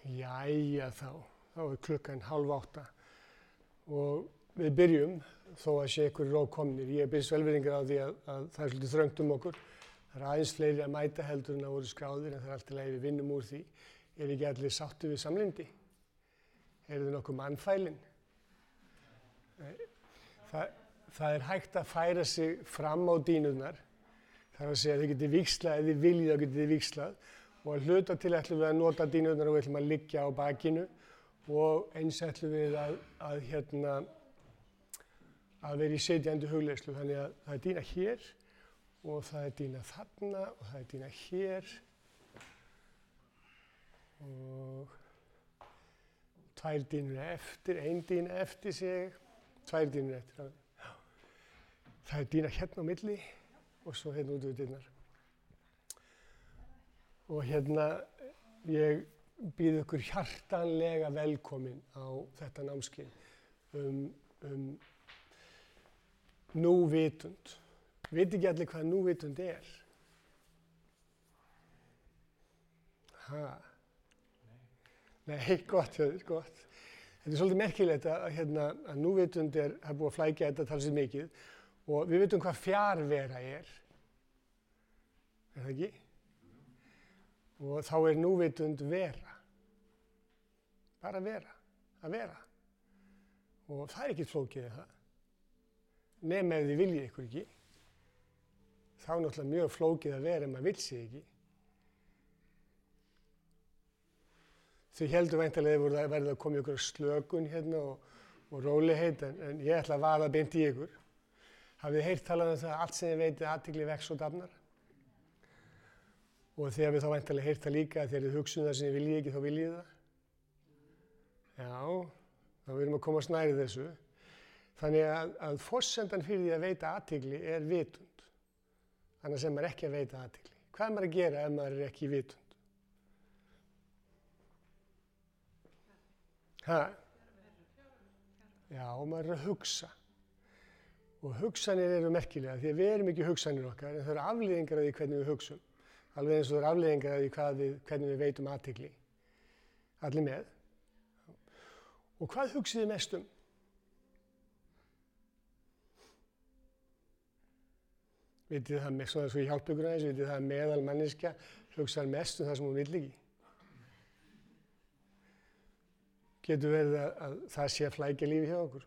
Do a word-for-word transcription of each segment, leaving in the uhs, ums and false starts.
Jæja þá, þá er klukkan hálf átta og við byrjum þó að sé ykkur rók komnir. Ég byrst velvirðingar á því að, að það er svolítið þröngt um okkur. Það er aðeins fleiri að mæta heldur en að voru skráðir en það er allt í lagi við vinnum úr því. Er ekki allir sáttu við samlyndi? Eru þið nokkuð mannfælin? Það, það er hægt að færa sig fram á dýnurnar. Það er að segja að þið getið víxlað, ef þið viljið þá getið þið víxlað. Og að hluta til ætlum við að nota dýnurnar og við ætlum að liggja á bakinu og eins ætlum við að, að, hérna, að vera í sitjandi hugleiðslu. Þannig að það er dýna hér og það er dýna þarna og það er dýna hér og tvær dýnur eftir, ein dýna eftir sig, tvær dýnur eftir. Það er dýna hérna á milli og svo hérna út við dýnar. Og hérna, ég býð ykkur hjartanlega velkomin á þetta námskeið um, um núvitund. Veit ekki allir hvað núvitund er? Ha? Nei. Nei, gott, gott. Þetta er svolítið merkilegt að, hérna, að núvitund er, það er búið að flækja þetta talsið mikið og við vitum hvað fjarvera er. Er það ekki? Og þá er núvitund vera. Bara vera, að vera. Og það er ekkert flókið það. Nema ef þið viljið ykkur ekki. Þá er náttúrulega mjög flókið að vera ef maður vill sig ekki. Þau heldur væntanlega að þið verða að koma ykkur slökun hérna og, og rólegheit, en, en ég ætla að vaða beint í ykkur. Hafið þið heyrt talað um það að allt sem þið veitið athygli vex og dafnar? Og þegar við þá væntanlega heyrt það líka að þegar þið hugsuðu það sem þið viljið ekki, þá viljið það. Já, þá erum við að komast nærri þessu. Þannig að, að forsendan fyrir því að veita athygli er vitund. Annars er maður ekki að veita athygli. Hvað er maður að gera ef maður er ekki í vitund? Ha? Já, maður er að hugsa. Og hugsanir eru merkilega því að við erum ekki hugsanir okkar, en það eru afleiðingar af því hvernig við hugsum. Alveg eins og það er afleiðingar af því hvað við, hvernig við veitum athygli. Allir með. Og hvað hugsið þið mest um? Vitið það með, svona svo ég hjálpa ykkur aðeins, vitið það meðal manneskja hugsar mest um það sem hún vill ekki. Getur verið að, að það sé að flækja lífi hjá okkur.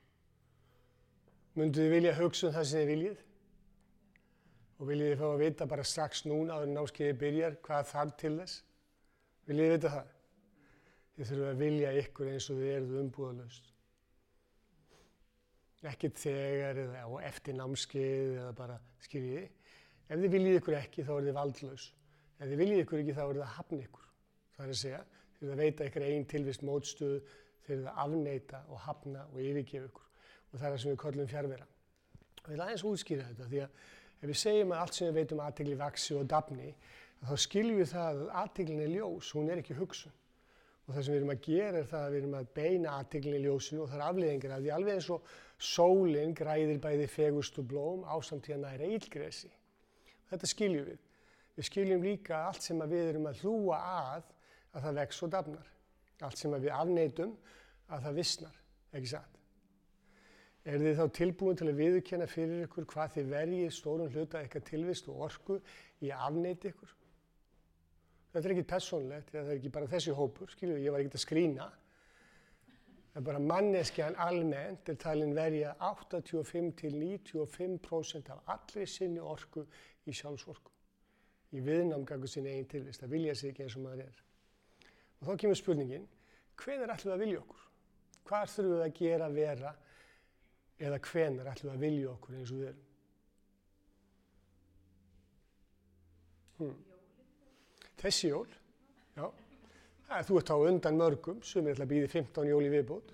Mundu þið vilja hugsa um það sem þið viljið? Og viljið þið fá að vita bara strax núna áður en námskeiðið byrjar hvað þarf til þess? Viljið þið vita það? Þið þurfum að vilja ykkur eins og þið eruð umbúðalaust. Ekkert þegar eða eftir námskeið eða bara skiljiði. Ef þið viljið ykkur ekki þá er þið valdlaus. Ef þið viljið ykkur ekki þá er það að hafna ykkur. Það er að segja, þið eruð að veita ykkur einn tilvist mótstöðu, þið eruð að afneita og hafna og yfirgefa ykkur. Og það er það sem við köllum fjarvera. Og ég vil aðeins útskýra þetta því að ef við segjum að allt sem við veitum athygli vaxi og dafni, þá skiljum við það að athyglin er ljós, hún er ekki hugsun. Og það sem við erum að gera er það að við erum að beina athyglin í ljósinu og það er afleiðingar af því alveg eins og sólin græðir bæði fegurstu blóm ásamt því að næra illgresi. Og þetta skiljum við. Við skiljum líka að allt sem við erum að hlúa að, að það vex og dafnar. Allt sem við afneitum, að það vissnar, ekki satt. Er þið þá tilbúin til að viðurkenna fyrir ykkur hvað þið verjið stórum hluta ykkar tilvist og orku í að afneita ykkur? Þetta er ekki persónulegt, það er ekki bara þessi hópur, skilju, ég var ekkert að skrýna. Það er bara manneskjan almennt er talin verja áttatíu og fimm til níutíu og fimm prósent af allri sinni orku í sjálfsorku. Í viðnám gagnvart sinni eigin tilvist, það vilja sig ekki eins og maður er. Og þá kemur spurningin, hvenær ætlum við að vilja okkur? Hvar þurfum við að gera vera? Eða hvenær ætlum við að vilja okkur eins og við erum? Hmm. Þessi jól? Já. Æ, þú ert á undan mörgum, sumir ætla að bíða fimmtán jól í viðbót.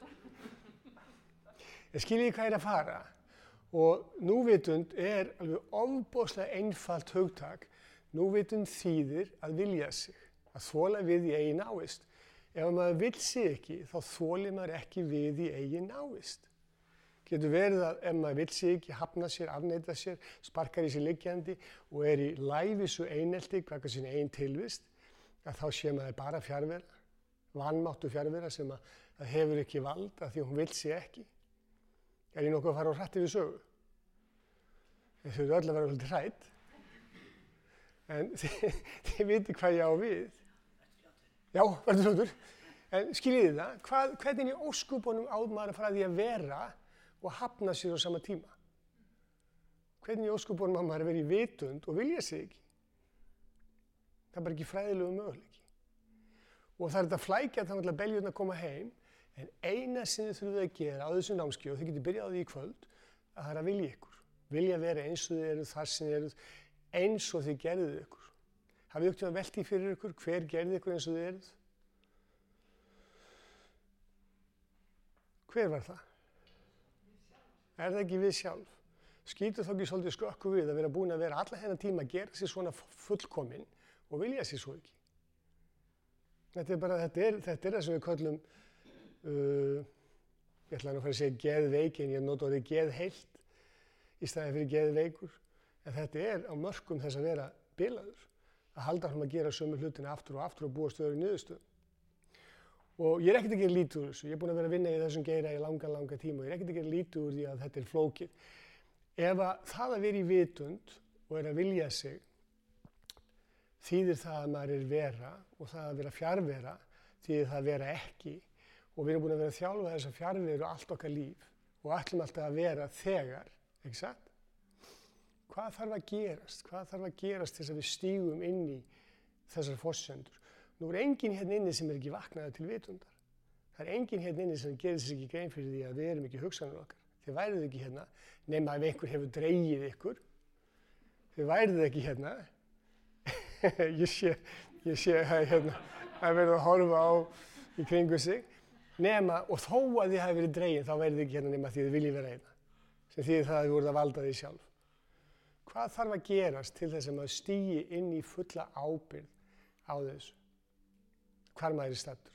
Ég skilji hvað er að fara. Og núvitund er alveg ofboðslega einfalt hugtak. Núvitund þýðir að vilja sig, að þola við í eigin návist. Ef maður vill sig ekki, þá þolir maður ekki við í eigin návist. Getur verið að ef maður vill sig ekki, hafna sér, afneita sér, sparkar í sér liggjandi og er í lævísu einelti gagnvart sinni eigin tilvist, að þá sé maður bara fjarvera vanmáttu fjarvera sem að, að hefur ekki vald af því að hún vill sig ekki. Er ég nokkuð að fara á hratt yfir sögu? Þau þurfum öll að vera svolítið hrædd. En þið, þið viti hvað ég á við. Já, verður fljótur. En skiljiði það, hvað, hvernig í ósköpunum á maður að fara að því að vera og hafna sér á sama tíma? Hvernig í ósköpunum á maður að vera í vitund og vilja sig ekki? Það er bara ekki fræðilegu möguleiki. Og það er þetta flækja þá að beljurnar koma heim, en eina sem þið þurfum að gera á þessu námskeiði, og þið getur byrjað á því í kvöld, að það er að vilja ykkur. Vilja vera eins og þið eruð, þar sem þið eruð, eins og þið gerðuð ykkur. Hafið ykkur að velta í fyrir ykkur, hver gerði ykkur eins og þið eruð? Hver var það? Er það ekki við sjálf? Skýtur þá ekki svolítið skökku við að vera búin að vera alla þennan tíma að gera sér svona fullkominn og vilja sér svo ekki? Þetta er bara, þetta er, þetta er það sem við köllum, uh, ég ætla nú að fara að segja geðveik, en ég nota orðið geðheilt í staðinn fyrir geðveikur. En þetta er á mörkum þess að vera bilaður, að halda hann að gera sömu hlutina aftur og aftur og búa stöður í niðurstöðum. Og ég er ekkert að gera lítið úr þessu, ég er búin að vera að vinna í þessum geira í langa, langa tíma og ég er ekkert að gera lítið úr því að þetta er flókið. Ef að það að vera í vitund og er að vilja sig, þýðir það að maður er vera og það að vera fjarvera þýðir það að vera ekki og við erum búin að vera að þjálfa þessa fjarveru allt okkar líf og ætlum alltaf að vera þegar, ekki satt? Hvað þarf að gerast? Hvað þarf að gerast þess að við stígum inn í þessar forsendur? Nú er enginn hérna inni sem er ekki vaknaður til vitundar. Það er enginn hérna inni sem gerir sér ekki grein fyrir því að við erum ekki hugsanir okkar. Þið væruð ekki hérna nema ef einhver hefur dregið ykkur. Þið væruð ekki hérna. ég sé, ég sé að hérna, að verða að horfa á í kringu sig. Nema, og þó að þið hafi verið dregin, þá verðið ekki hérna nema því þið viljið vera hérna. Sem þýðir það að þið voruð að valda því sjálf. Hvað þarf að gerast til þess að maður stígi inn í fulla ábyrgð á þessu? Hvar maður er staddur?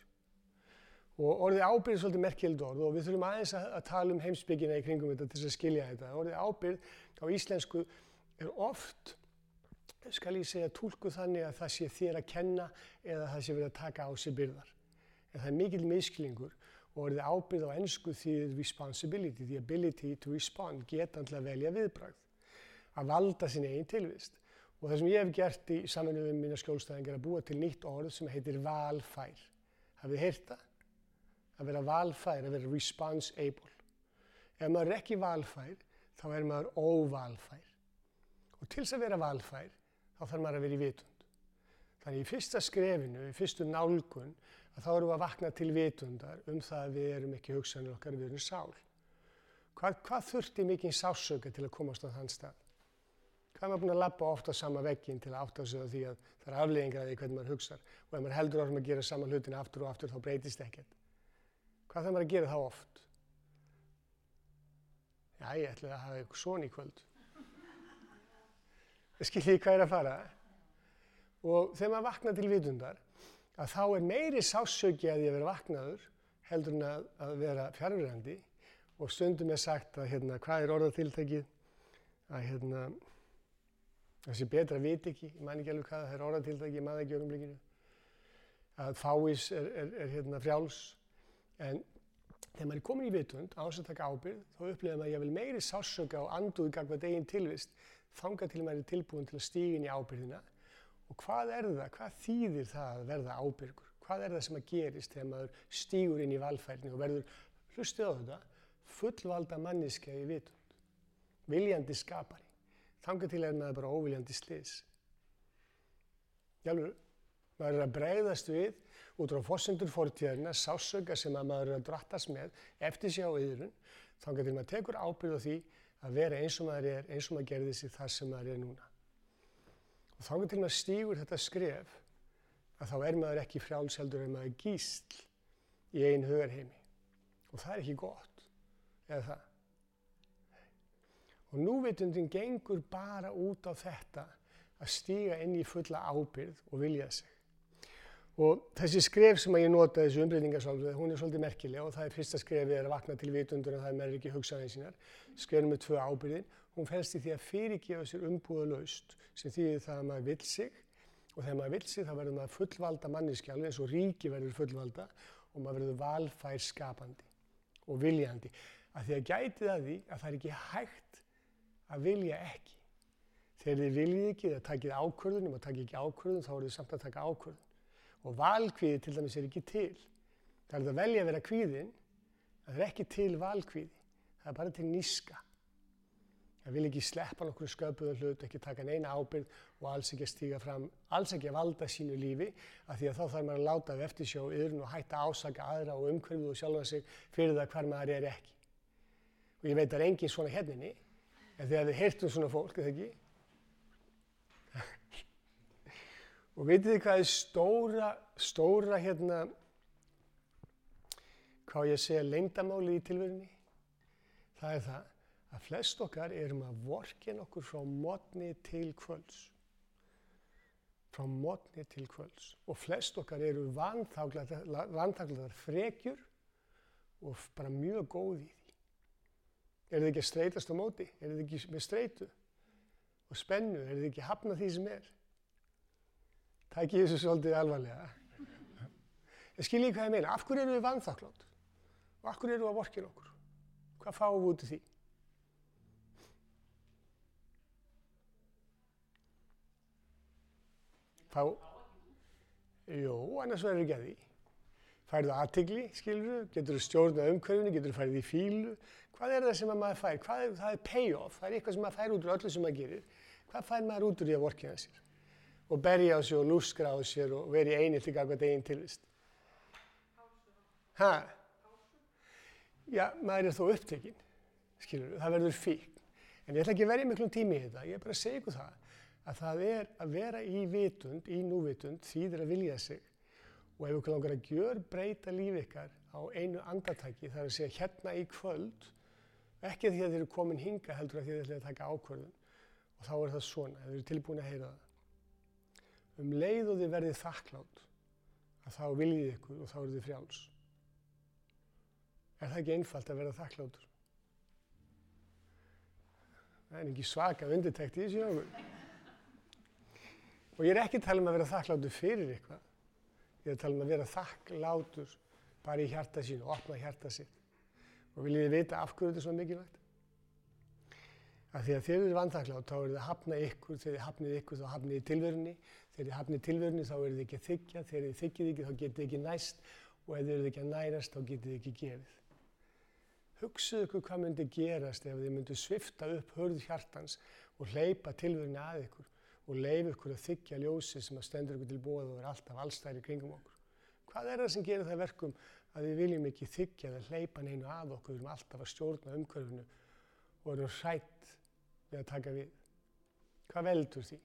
Og orðið ábyrgð er svolítið merkilegt orð og við þurfum aðeins að, að tala um heimspekina í kringum þetta til þess að skilja þetta. Orðið ábyrgð á íslensku er oft, skal ég segja, túlkuð þannig að það sé þér að kenna eða það sé verið að taka á sig byrðar. En það er mikill misskilningur og orðið ábyrgð á ensku þýðir responsibility, the ability to respond, getan til að velja viðbragð, að valda sinni eigin tilvist. Og það sem ég hef gert í samvinnu við mína skjólstæðingar er að búa til nýtt orð sem heitir valfær. Hafið þið heyrt það? Að vera valfær, að vera response-able. Ef maður er ekki valfær, þá er maður óvalfær. Og til þess að vera valfær, þá þarf maður að vera í vitund. Þannig í fyrsta skrefinu, í fyrstu nálgun, að þá erum við að vakna til vitundar um það að við erum ekki hugsanir okkar, við erum sál. Hvað, hvað þurfti mikinn sásauka til að komast á þann stað? Hvað er maður búin að labba oft á sama vegginn til að átta sig á því að það er afleiðingar af því hvernig maður hugsar og ef maður heldur áfram að gera sama hlutina aftur og aftur þá breytist ekkert. Hvað þarf maður að gera þá oft? Já, ég ætla að hafa eitthvað svona í kvöld. Það skiljið hvað er að fara. Og þegar maður vaknar til vitundar að þá er meiri sásauki að því að vera vaknaður heldur en að, að vera fjarverandi og stundum er sagt að hérna, hvað er orðatiltækið? Að hérna, það sé betra að vita ekki, ég man ekki alveg hvað, það er orðatiltæki, ég man ekki í augnablikinu. Að fáis er, er, er hérna frjáls, en þegar maður er komin í vitund, á þess að taka ábyrgð, þá upplifir maður jafnvel meiri sársauka og andúð gagnvart eigin tilvist, þangað til maður er tilbúin til að stíga inn í ábyrgðina. Og hvað er það, hvað þýðir það að verða ábyrgur? Hvað er það sem að gerist þegar maður stígur inn í valfærni og verður, hlustið á þetta, fullvalda manneskja í vitund, viljandi skapari. Þangað til er maður bara óviljandi slys. Jálfur, maður er að bregðast við út frá forsendur fortíðarinnar, sásauka sem að maður er að drattast með, eftir sig á yðrun, þangað til maður tekur ábyrgð á því að vera eins og maður er, eins og maður gerði sig þar sem maður er núna. Og þangað til maður stígur þetta skref, að þá er maður ekki frjáls heldur en maður gísl í eigin hugarheimi. Og það er ekki gott, eða það. Og núvitundin gengur bara út á þetta að stíga inn í fulla ábyrgð og vilja sig. Og þessi skref sem ég nota, þessi umbreytingarsálfræði, hún er svolítið merkileg og það er fyrsta skrefið er að vakna til vitundur og það er maður ekki hugsanir sínar. Skref nummer tvö ábyrgðin, hún felst í því að fyrirgefa sér umbúðalaust sem þýðir það að maður vill sig Og þegar maður vill sig þá verður maður fullvalda manneskja, alveg eins og ríki verður fullvalda og maður verður valfær skapandi og viljandi. Af því að gæti það því að það er ekki hægt að vilja ekki. Þegar þið viljið ekki eða takið ákvörðun, ef maður takið ekki ákvörðun þá er þið samt að taka ákvörðun. Og valkvíði til dæmis er ekki til. Það er að velja að vera kvíðinn, það er ekki til valkvíði. Það er bara til níska. Það vil ekki sleppa nokkur sköpuðum hlut, ekki taka neina ábyrgð og alls ekki að stíga fram, alls ekki að valda sínu lífi, af því að þá þarf maður að láta af eftirsjá iðrun og hætta að ásaka aðra og umhverfið og sjálfa sig fyrir það hvar maður er ekki. Og ég veit að það er engin svona hérninni, en þegar þið heyrtum svona fólk, er það ekki? Og vitið þið hvað er stóra, stóra hérna, hvað ég segja, leyndamáli í tilverunni? Það er það að flest okkar erum að vorkenna okkur frá morgni til kvölds. Frá morgni til kvölds. Og flest okkar eru vanþakklátar frekjur og bara mjög góð í því. Eru þið ekki að streitast á móti? Eru þið ekki með streitu og spennu? Eru þið ekki að hafna því sem er? Tækið þessu svolítið alvarlega. En skiljið hvað ég meina. Af hverju eru við vanþakklátt? Og af hverju eru við að vorkenna okkur? Hvað fáum við út í því? Fá, jú, annars verður ekki að því. Færðu athygli, skilurðu, getur þú stjórnað umhverfinu, getur þú farið í fílu. Hvað er það sem maður fær? Hvað er, það er payoff, það er eitthvað sem maður fær út úr öllu sem maður gerir. Hvað fær maður út úr því að vorkenna sér? Og berja á sig og lúskra á sér og vera í einelti gagnvart eigin tilvist. Hæ? Já, maður er þó upptekinn, skilurðu, það verður fíkn. En ég ætla ekki að verja miklum tími í þetta, ég er bara að segja ykkur það. Að það er að vera í vitund, í núvitund, þýðir að vilja sig. Og ef ykkur langar að gjörbreyta líf ykkar á einu andartaki, það er að segja hérna í kvöld, ekki því að þið eru komin hinga heldur að þið ætlaði að taka ákvörðun. Og þá er það svona, ef þið eru tilbúin að heyra það. Um leið og þið verðið þakklátt, að þá viljið ykkur og þá eru þið frjáls. Er það ekki einfalt að vera þakkláttur? Það er ekki svaka undirtekt í þessu hjá okkur. Og ég er ekki að tala um að vera þakklátur fyrir eitthvað. Ég er að tala um að vera þakklátur bara í hjarta sínu, opna hjarta sitt. Og viljið þið vita af hverju þetta er svo mikilvægt? Af því að þegar þið eru vanþakklátt, þá eru þið að hafna ykkur, þegar þið hafnið ykkur, þá hafnið þið tilverunni. Þegar þið hafnið tilverunni, þá eru þið ekki að þiggja. Þegar þið þiggjið ekki, þá getið þið ekki næst. Og ef þið eru ekki að nærast, þá getið þið ekki gefið. Hugsaðu ykkur hvað myndi gerast ef þið myndu svifta upp hurð hjartans og hleypa tilverunni að ykkur. Og leyfa ykkur að þiggja ljósið sem að stendur ykkur til boða og er alltaf allstæðir í kringum okkur. Hvað er það sem gerir það verkum að við viljum ekki þiggja eða hleypa neinu að okkur, við erum alltaf að stjórna umhverfinu og erum hrætt við að taka við? Hvað veldur því?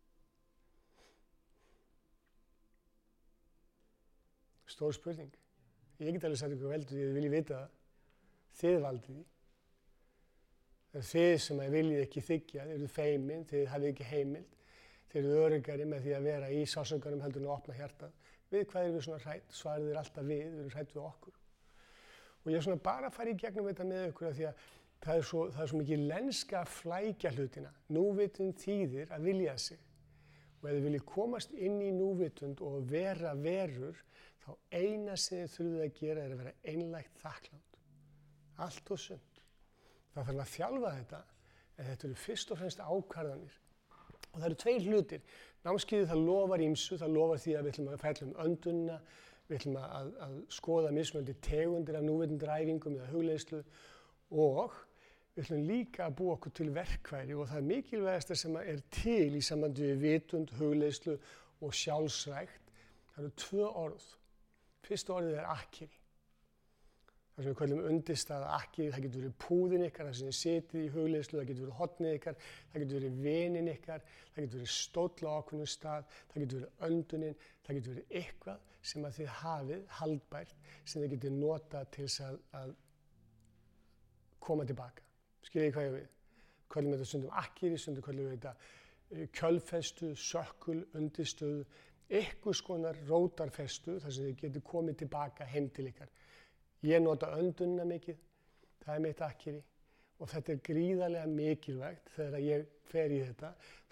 Stór spurning. Ég get alveg sagt ykkur hvað veldur því, þið viljið vita það. Þið valdið því. Það er þið sem að viljið ekki þiggja, þið eru feimin, þið hafið ekki heimild. Þeir eru öruggari með því að vera í sársaukanum heldur en að opna hjartað. Við hvað erum við svona hrætt? Svarið er alltaf við, við erum hrætt við okkur. Og ég er svona bara að fara í gegnum þetta með ykkur af því að það er svo, það er svo mikið lenska að flækja hlutina. Núvitund þýðir að vilja sig. Og ef þið viljið komast inn í núvitund og vera verur, þá eina sem þið þurfið að gera er að vera einlægt þakklátt. Allt og sumt. Það þarf að þjálfa þetta, en þetta eru fyrst og fremst ákvarðanir. Og það eru tveir hlutir. Námskeiðið það lofar ýmsu, það lofar því að við ætlum að fjalla um öndunina, við ætlum að, að skoða mismunandi tegundir af núvitundræfingum eða hugleiðslu og við ætlum líka að búa okkur til verkfæri og það er mikilvægasta sem er til í sambandi við vitund, hugleiðslu og sjálfsrækt. Það eru tvö orð. Fyrsta orðið er akkeri. Það sem við kallum undirstaða akkeri, það getur verið púðin ykkar, það sem þið setið í hugleiðslu, það getur verið hornið ykkar, það getur verið vinin ykkar, það getur verið stóll á ákveðnum stað, það getur verið öndunin, það getur verið eitthvað sem að þið hafið haldbært sem þið getur notað til þess að, að koma tilbaka. Skiljið hvað ég við? Kallum þetta stundum akkeri, stundum kallum við þetta kjölfestu, sökkul, undirstöðu, einhvers konar rótarfestu þar sem þið getur komið tilbaka heim til ykkar. Ég nota öndunina mikið, það er mitt akkeri og þetta er gríðarlega mikilvægt þegar ég fer í þetta. Þá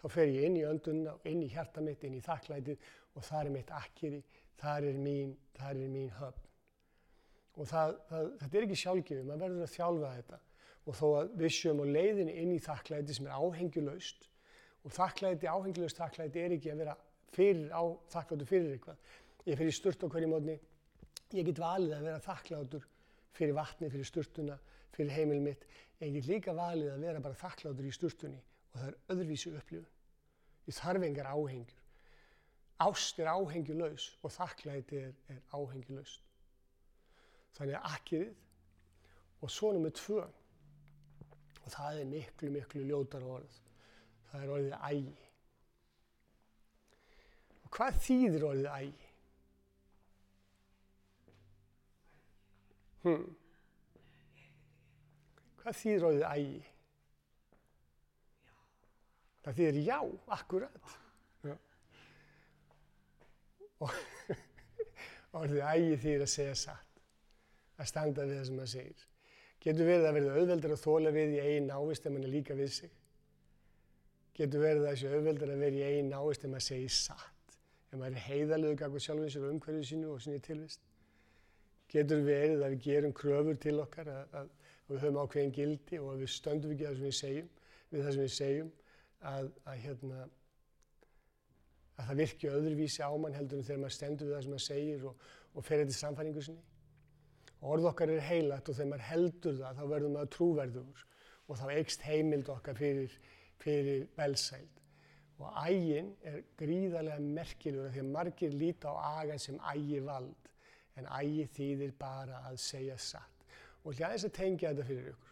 þá fer ég inn í öndunna, inn í hjarta mitt, inn í þakklætið og þar er mitt akkeri, þar er mín, þar er mín höfn. Og það, það, þetta er ekki sjálfgefið, maður verður að þjálfa þetta. Og þó að við séum á leiðinni inn í þakklæti sem er áhengjuleust, og þakklæti, áhengjuleust þakklæti er ekki að vera fyrir á þakklátur fyrir eitthvað. Ég fer í sturt á hverju mótni, ég get valið að vera þakklátur fyrir vatni, fyrir sturtuna, fyrir heimil mitt. Ég get líka valið að vera bara þakklátur í sturtunni og það er öðruvísi upplifun. Ég þarf engar áhengjur. Ást er áhengjulaus og þakklæti er, er áhengjulaust. Þannig að akkerið og svo númer tvö, og það er miklu, miklu ljótara orð. Það er orðið ægi. Og hvað þýðir orðið ægi? Hmm. Hvað þýðir orðið ægi? Það þýðir já, akkurat. Já. Og orðið ægi þýðir að segja satt, að standa við það sem maður segir. Getur verið að verða auðveldar að þola við í eigin návist ef maður er líka við sig. Getur verið að þessi auðveldar að vera í eigin návist ef maður segir satt, ef maður er heiðarlegur gagnvart sjálfum sér og umhverfinu sínu og sinni tilvist. Getur verið að við gerum kröfur til okkar, að, að, að við höfum ákveðin gildi og að við stöndum ekki það sem við segjum, við það sem við segjum, að, að, hérna, að það virki öðruvísi á mann heldur en þegar maður stendur við það sem maður segir og, og fer eftir sannfæringu sinni. Orð okkar er heilagt og þegar maður heldur það þá verður maður trúverðugur og þá eykst heimild okkar fyrir, fyrir velsæld. Og ægin er gríðarlega merkilegur því að margir líta á agan sem ægivald. En ægi þýðir bara að segja satt. Og ég aðeins að tengja þetta fyrir ykkur.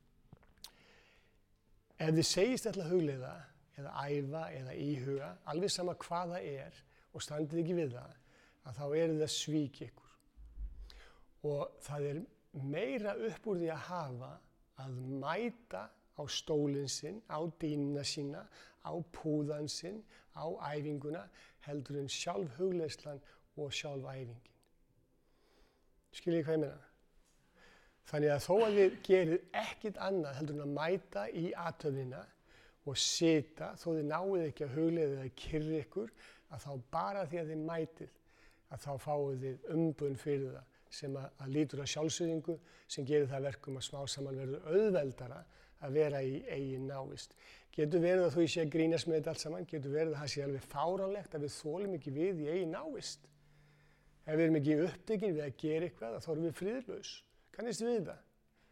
Ef þið segist ætla að hugleiða, eða æfa, eða íhuga, alveg sama hvað það er, og standið ekki við það, að þá er það svík ykkur. Og það er meira upp úr því að hafa að mæta á stólinn sinn, á dýnuna sína, á púðan sinn, á æfinguna, heldur en sjálf hugleiðslan og sjálf æfingin. Skiljið hvað ég meina? Þannig að þó að þið gerið ekkert annað heldur en að mæta í athöfnina og sita, þó þið náið ekki að hugleiða eða kyrra ykkur, að þá bara því að þið mætið, að þá fáið þið umbun fyrir það sem að, að lítur að sjálfsögðingu sem gerir það verkum að smá saman verður auðveldara að vera í eigin návist. Getur verið að þú sé að grínast með þetta allt saman, getur verið að það sé alveg fáránlegt að við þolum ekki við í eigin návist. Ef við erum ekki upptekin við að gera eitthvað, þá erum við friðlaus. Kannistu við það?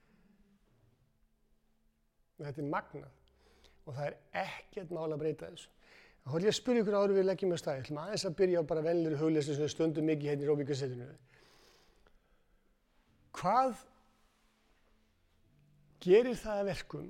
Þetta er magnað og það er ekkert mál að breyta þessu. Þá ætlum ég að spyrja ykkur áður við leggjum á stað. Ég ætlum aðeins að byrja á bara venjulegri hugleiðslu sem við stundum mikið hérna í Rómvíkarsetrinu. Hvað gerir það að verkum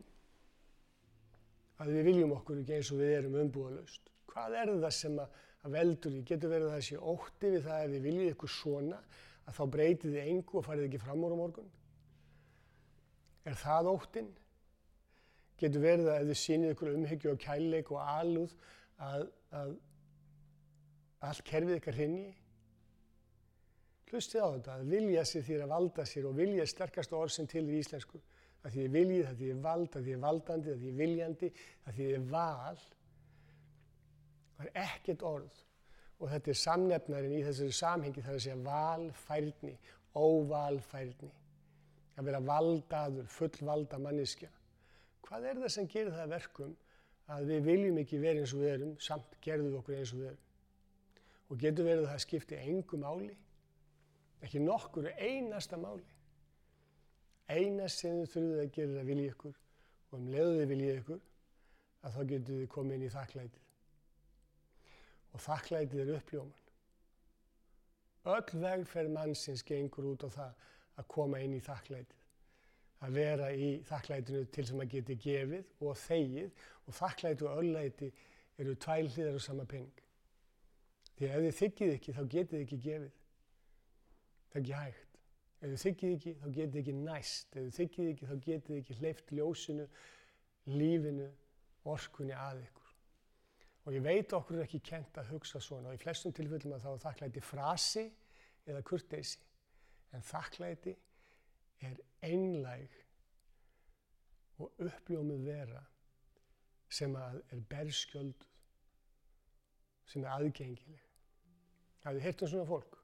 að við viljum okkur ekki eins og við erum umbúðalaust? Hvað er það sem að að veldur því? Getur verið að það sé ótti við það ef þið viljið ykkur svona að þá breytið þið engu og farið ekki fram úr á morgun? Er það óttinn? Getur verið að ef þið sýnið ykkur umhyggju og kærleik og alúð að, að allt kerfið ykkar hrynji? Hlustið á þetta, að vilja sér þýr að valda sér og vilja sterkasta orð sem til í íslensku. Að því þið viljið, að því þið vald, að því þið valdandi, að því þið viljandi, að því þið val. Það er ekkert orð og þetta er samnefnarinn í þessari samhengi þar að segja valfærni, óvalfærni. Að vera valdaður, fullvalda manneskja. Hvað er það sem gerir það verkum að við viljum ekki vera eins og við erum, samt gerðum við okkur eins og við erum? Og getur verið að það skipti engu máli, ekki nokkuru einasta máli. Einast sem þið þurfið að gera að vilja ykkur og um leiðu þið vilja ykkur, að þá getur þið komið inn í þakklætið. Og þakklætið er uppljóman. Öll vegferð mannsins gengur út á það að koma inn í þakklætið. Að vera í þakklætinu til sem að geti gefið og þegið og þakklæti og örlæti eru tvær hliðar á sama pening. Því ef þið þiggið ekki þá getið þið ekki gefið. Það er ekki hægt. Ef þið þiggið ekki þá getið þið ekki næst. Ef þið þiggið ekki þá getið þið ekki hleypt ljósinu, lífinu, orkunni að ykkur. Og ég veit okkur er ekki kennt að hugsa svona og í flestum tilfellum að þá er þakklæti frasi eða kurteisi. En þakklæti er einlæg og uppljómuð vera sem að er berskjölduð, sem er aðgengileg. Hafið þið heyrt um svona fólk?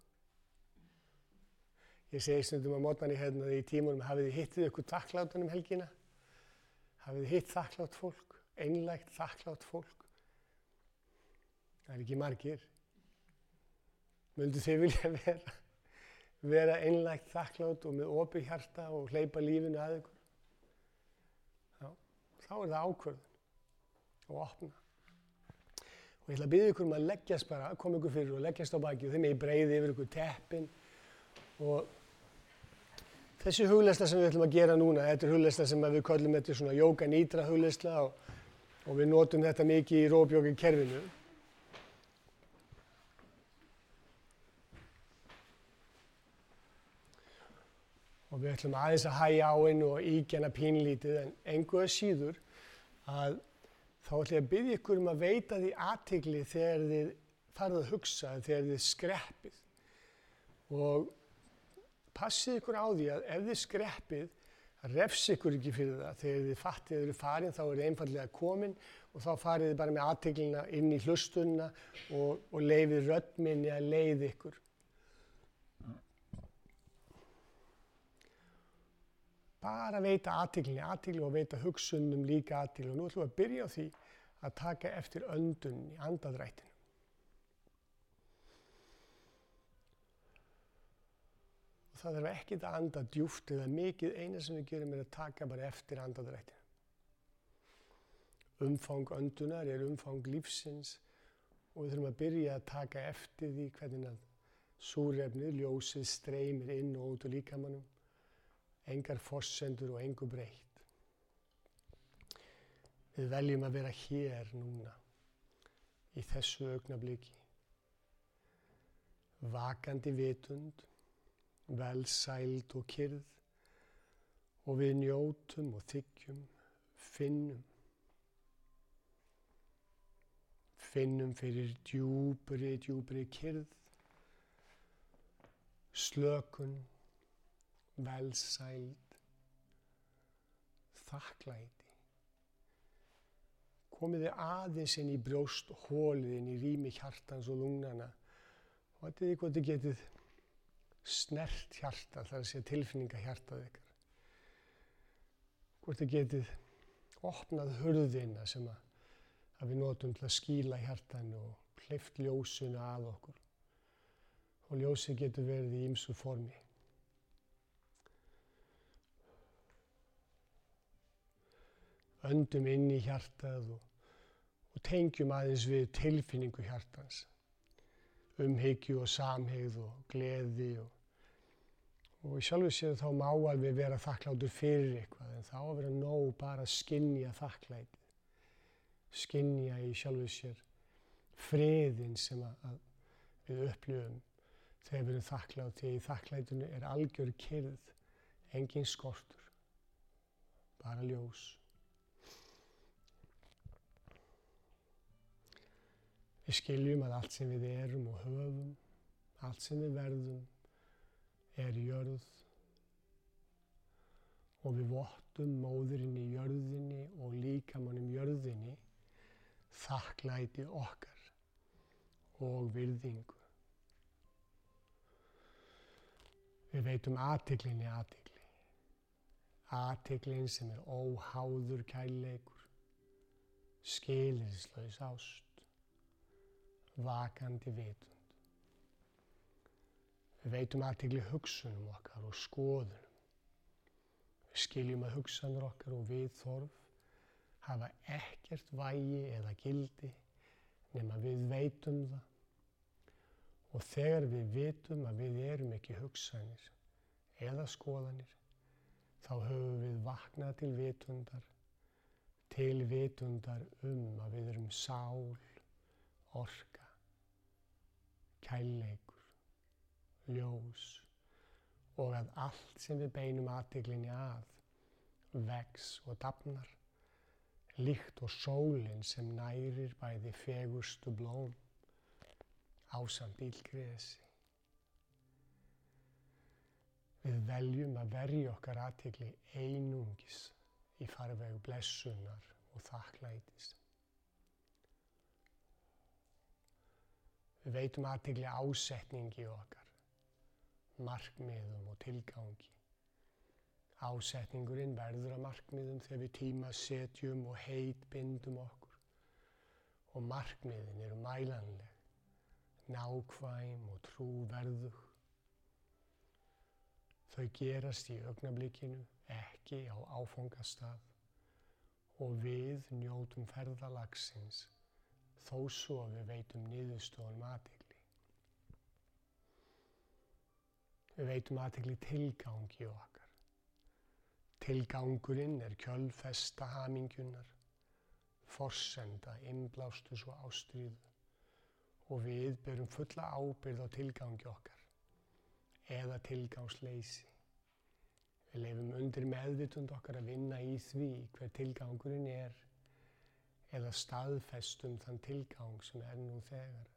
Ég segi stundum á mótnarni hérna í tímunum, hafið þið hittið ykkur þakklátan um helgina? Hafið þið hitt þakklátt fólk? Einlægt þakklátt fólk? Það er ekki margir. Myndu þið vilja vera, vera einlægt þakklátt og með opið hjarta og hleypa lífinu að ykkur? Já, þá er það ákvörðun og opna. Og ég ætla að biðja ykkur um að leggjast bara, koma ykkur fyrir og leggjast á baki og þeim ég breiði yfir ykkur teppin. Og þessi hugleiðsla sem við ætlum að gera núna, þetta er hugleiðsla sem við köllum þetta svona jóga nýtra hugleiðsla og, og við notum þetta mikið í róbjóki kerfinu. Og við ætlum aðeins að hægja á hennu og íkjanna pínlítið, en engu að síður að þá ætlum ég að biðja ykkur um að veita því athygli þegar þið farið að hugsa, þegar þið skreppið. Og passið ykkur á því að ef þið skreppið, refsi ykkur ekki fyrir það. Þegar þið fattið að þið eru farin, þá er þið einfaldlega komin og þá farið þið bara með athyglina inn í hlustunna og, og leyfið rödd minni að leiða ykkur. Bara veita athyglinni, athygli og veita hugsunum líka athygli. Og nú ætlum við að byrja á því að taka eftir öndunni, andadrættinu. Og það þarf ekkert að anda djúpt eða mikið, eina sem við gerum er að taka bara eftir andadrættinu. Umfang öndunar er umfang lífsins og við þurfum að byrja að taka eftir því hvernig að súrefnið, ljósið streymir inn og út úr líkamanum. Engar forsendur og engu breytt. Við veljum að vera hér núna, í þessu augnabliki. Vakandi vitund, velsæld og kyrrð og við njótum og þiggjum, finnum. Finnum fyrir djúpri, djúpri kyrrð, slökun, velsæld, þakklæti. Komið þið aðeins inn í brjóst holið, inn í rými hjartans og lungnana og þetta er hvort þið getið snert hjarta, það er að segja tilfinninga hjartað ykkar. Hvort þið getið opnað hurðina sem að, að við notum til að skýla hjartanu og hleypt ljósinu að okkur. Og ljósið getur verið í ýmsu formi. Öndum inn í hjartað og, og tengjum aðeins við tilfinningu hjartans. Umhyggju og samhygð og gleði og, og í sjálfu sér þá má alveg vera þakklátur fyrir eitthvað en þá að vera nóg bara að skynja þakklætið. Skynja í sjálfu sér friðinn sem að, að við upplifum þegar við erum þakklátt því í þakklætinu er algjör kyrrð, engin skortur, bara ljós. Við skiljum að allt sem við erum og höfum, allt sem við verðum, er jörð og við vottum móðurinni í jörðinni og líkamannum jörðinni þakklæti okkar og virðingu. Við veitum athyglinni athygli, athyglin sem er óháður kærleikur, skilyrðislaus ást. Vakandi vitund. Við veitum athygli hugsunum okkar og skoðunum. Við skiljum að hugsanir okkar og viðþorf hafa ekkert vægi eða gildi nema við veitum það. Og þegar við vitum að við erum ekki hugsanir eða skoðanir, þá höfum við vaknað til vitundar, til vitundar um að við erum sál, orka, kærleikur, ljós og að allt sem við beinum athyglinni að vex og dafnar, líkt og sólin sem nærir bæði fegurstu blóm ásamt illgresi. Við veljum að verja okkar athygli einungis í farveg blessunar og þakklætis. Við veitum athygli ásetningi okkar, markmiðum og tilgangi. Ásetningurinn verður að markmiðum þegar við tíma setjum og heitbindum okkur. Og markmiðin eru mælanleg, nákvæm og trúverðug. Þau gerast í augnablikinu, ekki á áfangastað og við njótum ferðalagsins þó svo við veitum niðurstöðunum athygli. Við veitum athygli tilgangi okkar. Tilgangurinn er kjölfesta hamingjunar, forsenda, innblástus og ástríðu og við berum fulla ábyrgð á tilgangi okkar eða tilgangsleysi. Við leyfum undir meðvitund okkar að vinna í því hver tilgangurinn er eða staðfestum þann tilgang sem er nú þegar.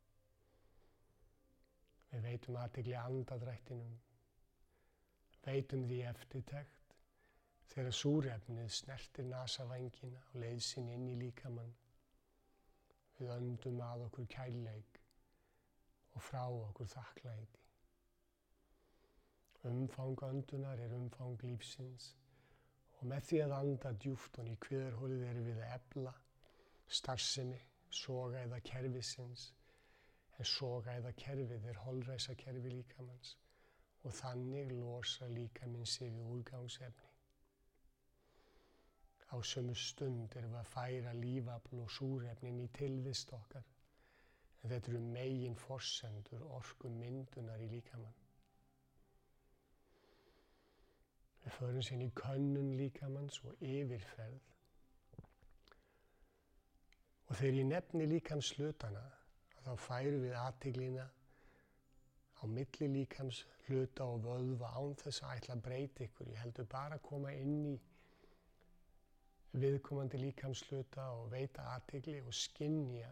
Við veitum athygli andadrættinum, veitum því eftirtekt þegar súrefnið snertir nasavængina og leið sinn inn í líkamann. Við öndum að okkur kærleik og frá okkur þakklæti. Umfang öndunar er umfang lífsins og með því að anda djúpt og í kviðarholið erum við að efla starfsemi sogæðakerfisins, en sogæðakerfið er holræsakerfi líkamans og þannig losa líkaminn sig við úrgangsefni. Á sömu stund erum við að færa lífafl og súrefnin í tilvist okkar, en þetta eru megin forsendur orku myndunar í líkamann. Við förum síðan í könnun líkamanns og yfirferð. Og þegar ég nefni líkamshlutana, þá færum við athyglina á milli líkamshluta og vöðva án þess að ætla að breyta ykkur. Ég heldur bara að koma inn í viðkomandi líkamshluta og veita athygli og skynja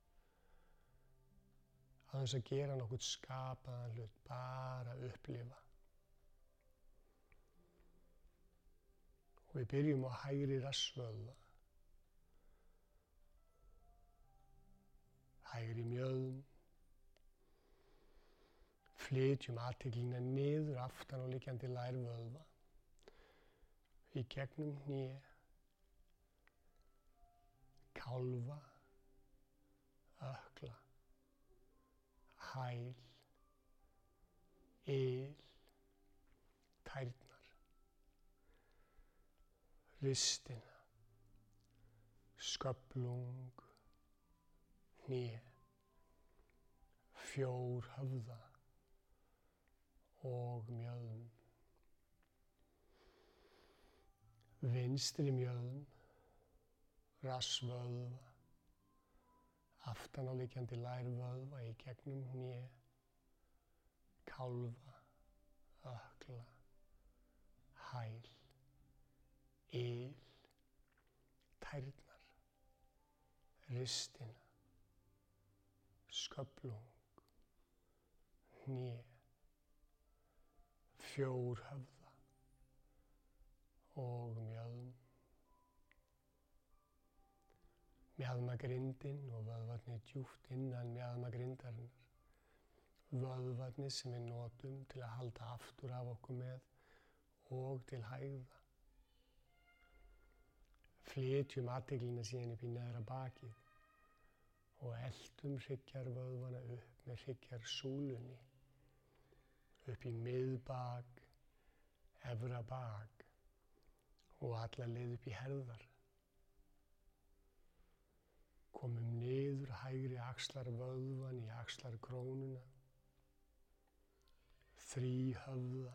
að þess að gera nokkuð skapaðan hlut, bara upplifa. Og við byrjum á hægri rassvöðva, hægri mjöðm, flytjum athyglina niður aftan á liggjandi lærvöðva, í gegnum hné, kálfa, ökkla, hæl, yl, tærnar. Ristina, sköflung, hné, fjórhöfða og mjöðm. Vinstri mjöðm, rassvöðva, aftanáliggjandi lærvöðva í gegnum hné, kálfa, ökkla, hæl, yl, tærnar, ristina, sköflung, hné, fjórhöfða og mjöðm. Mjaðmagrindin og vöðvarnir djúpt innan mjaðmagrindarinnar. Vöðvarnir sem við notum til að halda aftur af okkur með og til hægða. Flytjum athyglina síðan upp í neðra bakið og eltum hryggjarvöðvana upp með hryggjarsúlunni, upp í miðbak, efra bak og alla leið upp í herðar. Komum niður hægri axlarvöðvan í axlarkrónuna, þríhöfða,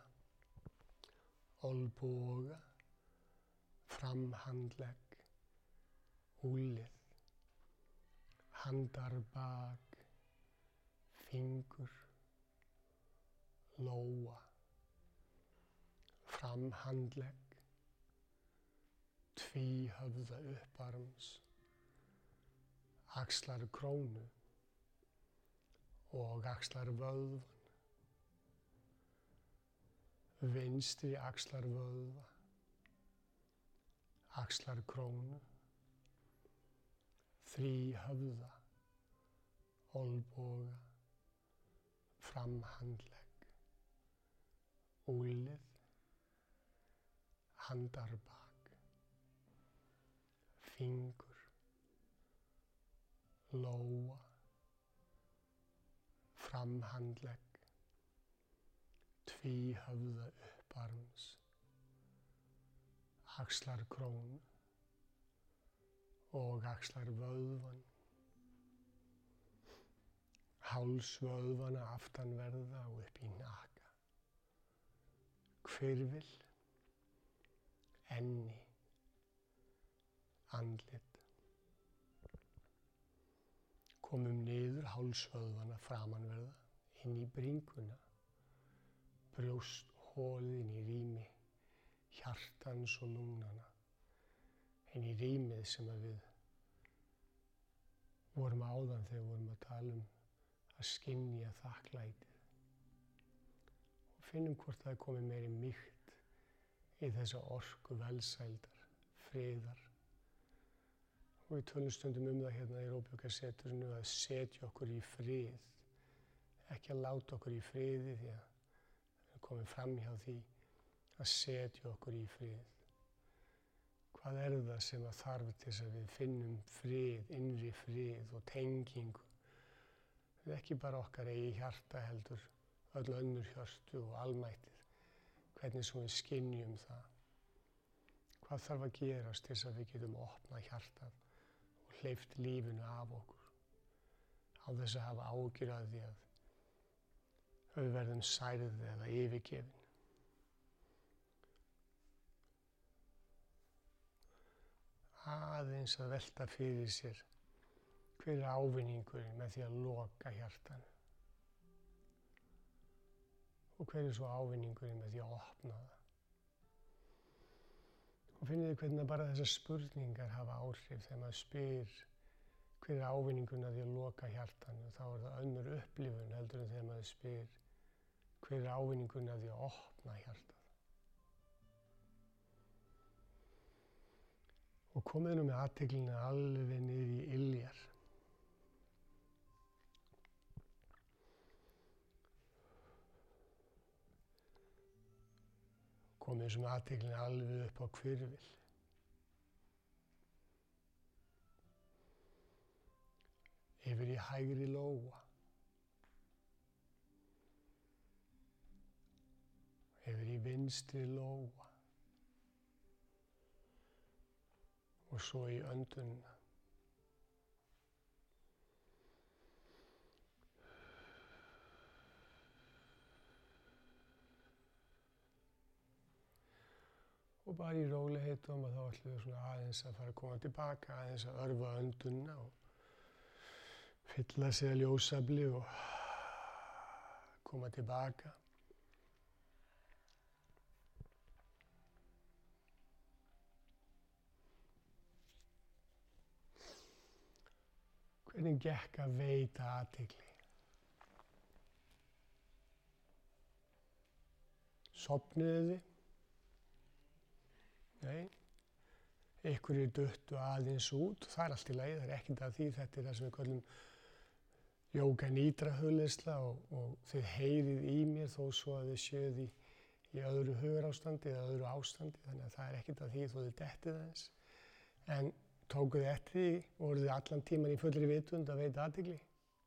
olnboga, framhandlegg, úlnlið, handarbak, fingur, lóa, framhandlegg, tvíhöfða upparms, axlarkrónu og axlarvöðvan, vinstri axlarvöðva, axlarkrónu, þríhöfða, olnboga, framhandlegg, úlnlið, handarbak, fingur, lóa, framhandlegg, tvíhöfða upparms, axlarkrón og axlarvöðvan, hálsvöðvana aftanverða og upp í hnakka, hvirfil, enni, andlit. Komum niður hálsvöðvana framanverða, inn í bringuna, brjóstholið inn í rými hjartans og lungnanna, inn í rýmið sem að við vorum áðan þegar við vorum að tala um að skynja þakklætið. Og finnum hvort það er komið meiri mýkt í þessa orku velsældar, friðar. Og við tölum stundum um það hérna í Róbjargarsetrinu að setja okkur í frið, ekki að láta okkur í friði því að við komum fram hjá því að setja okkur í frið. Hvað er það sem að þarf til þess að við finnum frið, innri frið og tengingu? Það er ekki bara okkar eigi hjarta heldur, öll önnur hjörtu og almættið, hvernig sem við skynjum það. Hvað þarf að gerast til þess að við getum opnað hjartað og hleypt lífinu af okkur, á þess að hafa áhyggjur af því að við verðum særð eða yfirgefin. Aðeins að velta fyrir sér hver er ávinningurinn með því að loka hjartanu og hver er svo ávinningurinn með því að opna það. Og finnið þið hvernig bara þessar spurningar hafa áhrif þegar maður spyr hver er ávinningurinn að því að loka hjartanu, þá er það önnur upplifun heldur en þegar maður spyr hver er ávinningurinn að því að opna hjartað. Og komið nú með athyglinni alveg niður í iljar. Komið þessu með athyglinni alveg upp á hvirfil. Yfir í hægri lóa. Yfir í vinstri lóa. Og svo í öndunina. Og bara í rólegheitum og þá ætlum við svona aðeins að fara að koma tilbaka, aðeins að örfa öndunina og fylla sig að ljósafli og koma tilbaka. Hvernig gekk að veita athygli? Sofnuðu þið? Nei. Einhverjir duttu aðeins út, það er allt í lagi, það er ekkert að því, þetta er það sem við kallum jóga nýdra hugleiðsla og, og þið heyrið í mér þó svo að þið séuð í, í öðru hugarástandi eða öðru ástandi, þannig að það er ekkert að því þó þið dettið aðeins. En tókuð þið eftir því, voruð þið allan tíman í fullri vitund að veita athygli?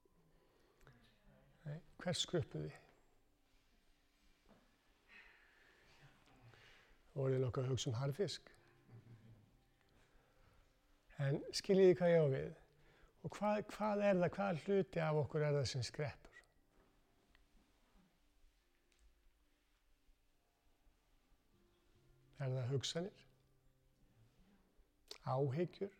Nei, hvers skruppuð þið? Voruð þið nokkuð að hugsa um harðfisk? En skiljið þið hvað ég á við? Og hvað, hvað er það, hvað hluti af okkur er það sem skreppur? Er það hugsanir? Áhyggjur?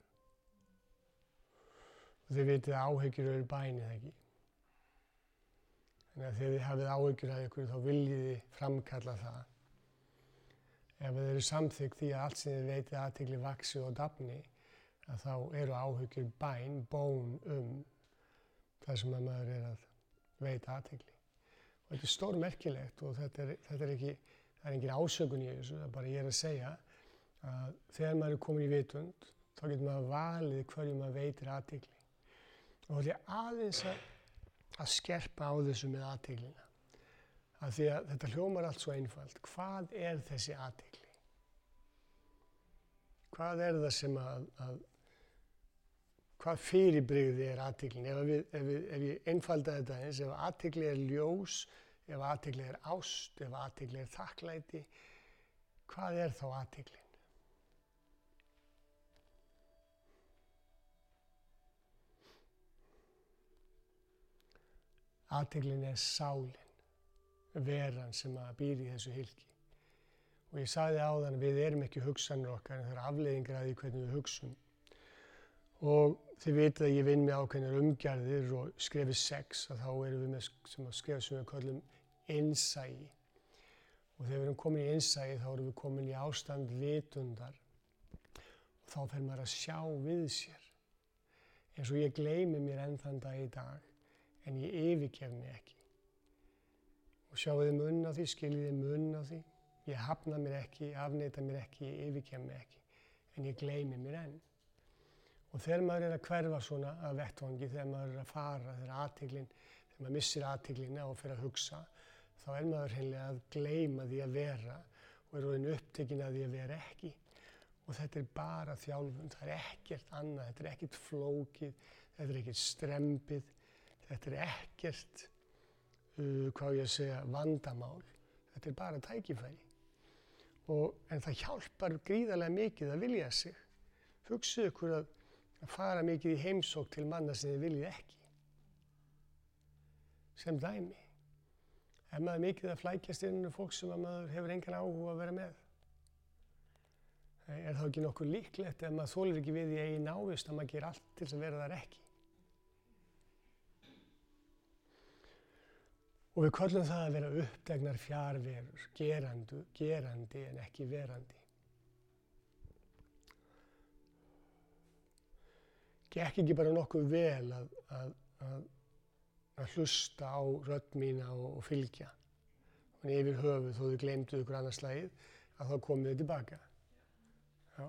Og þið vitið að áhyggjur eru bænir, ekki? Þannig að þegar þið hafið áhyggjur af ykkur þá viljið þið framkalla það. Ef þið eru samþykkt því að allt sem þið veitið athygli vaxi og dafni, að þá eru áhyggjur bæn, bón um það sem að maður er að veita athygli. Og þetta er stórmerkilegt og þetta er, þetta er ekki, það er engin ásökun í þessu, það er bara ég er að segja að þegar maður er komin í vitund, þá getur maður valið hverju maður veitir athygli. Og því aðeins að að skerpa á þessu með athyglina. Af því að þetta hljómar allt svo einfalt. Hvað er þessi athygli? Hvað er það sem að, að hvað fyrirbrigði er athyglin? Ef, við, ef, við, ef ég einfalda þetta eins, ef athygli er ljós, ef athygli er ást, ef athygli er þakklæti, hvað er þá athyglin? Athyglin er sálin, veran sem að býr í þessu hylki. Og ég sagði áðan að við erum ekki hugsanir okkar en það eru afleiðingar af því hvernig við hugsum. Og þið vitið að ég vinn með ákveðnar umgjarðir og skrefi sex að þá erum við með sem að skrefa sem við kallum innsæi. Og þegar við erum komin í innsæi þá erum við komin í ástand vitundar og þá fer maður að sjá við sér. Eins og ég gleymi mér enn þann dag í dag en ég yfirgef mig ekki. Og sjáu þið munn á því, skiljið þið munn á því. Ég hafna mér ekki, afneita mér ekki, ég yfirgef mig ekki, en ég gleymi mér enn. Og þegar maður er að hverfa svona af vettvangi, þegar maður er að fara, þegar athyglin, þegar maður missir athyglina og fer að hugsa, þá er maður hreinlega að gleyma því að vera og er orðinn upptekinn af því að vera ekki. Og þetta er bara þjálfun, það er ekkert annað, þetta er ekkert flókið, þetta er ekkert strembið, þetta er ekkert, uh, hvað ég að segja, vandamál, þetta er bara tækifæri. Og, en það hjálpar gríðarlega mikið að vilja sig. Hugsið ykkur að, að fara mikið í heimsókn til manna sem þið viljið ekki. Sem dæmi. Er maður mikið að flækjast inn á fólk sem að maður hefur engan áhuga að vera með? Er þá ekki nokkuð líklegt ef maður þolir ekki við í eigin návist að maður ger allt til að vera þar ekki? Og við köllum það að vera uppteknar fjarverur, gerandu, gerandi en ekki verandi. Gekk ekki bara nokkuð vel að, að, að, að hlusta á rödd mína og, og fylgja. Og yfir höfuð þó þau gleymdu ykkur annars slagið að þá komið þau tilbaka. Já.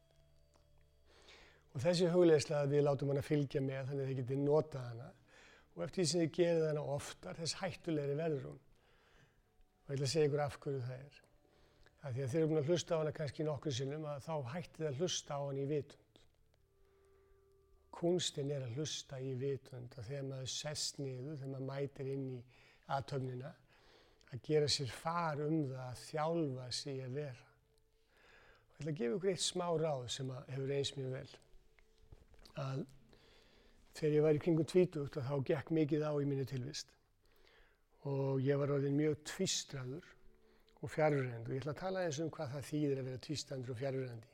Og þessi hugleiðsla að við látum hana fylgja með þannig að þið getið notað hana. Og eftir því sem þið gerir hana oftar, þess hættulegri verður hún. Og ég ætla að segja ykkur af hverju það er. Það er því að þeir eru búin að hlusta á hana kannski nokkur sinnum að þá hættið að hlusta á hana í vitund. Kúnstin er að hlusta í vitund að þegar maður sest niður, þegar maður mætir inn í athöfnina, að gera sér far um það að þjálfa sig að vera. Og ég ætla að gefa ykkur eitt smá ráð sem hefur reynst mjög vel. Að þegar ég var í kringum tvítugt þá gekk mikið á í minni tilvist og ég var orðinn mjög tvístraður og fjarverandi og ég ætla að tala eins um hvað það þýðir að vera tvístrandur og fjarverandi.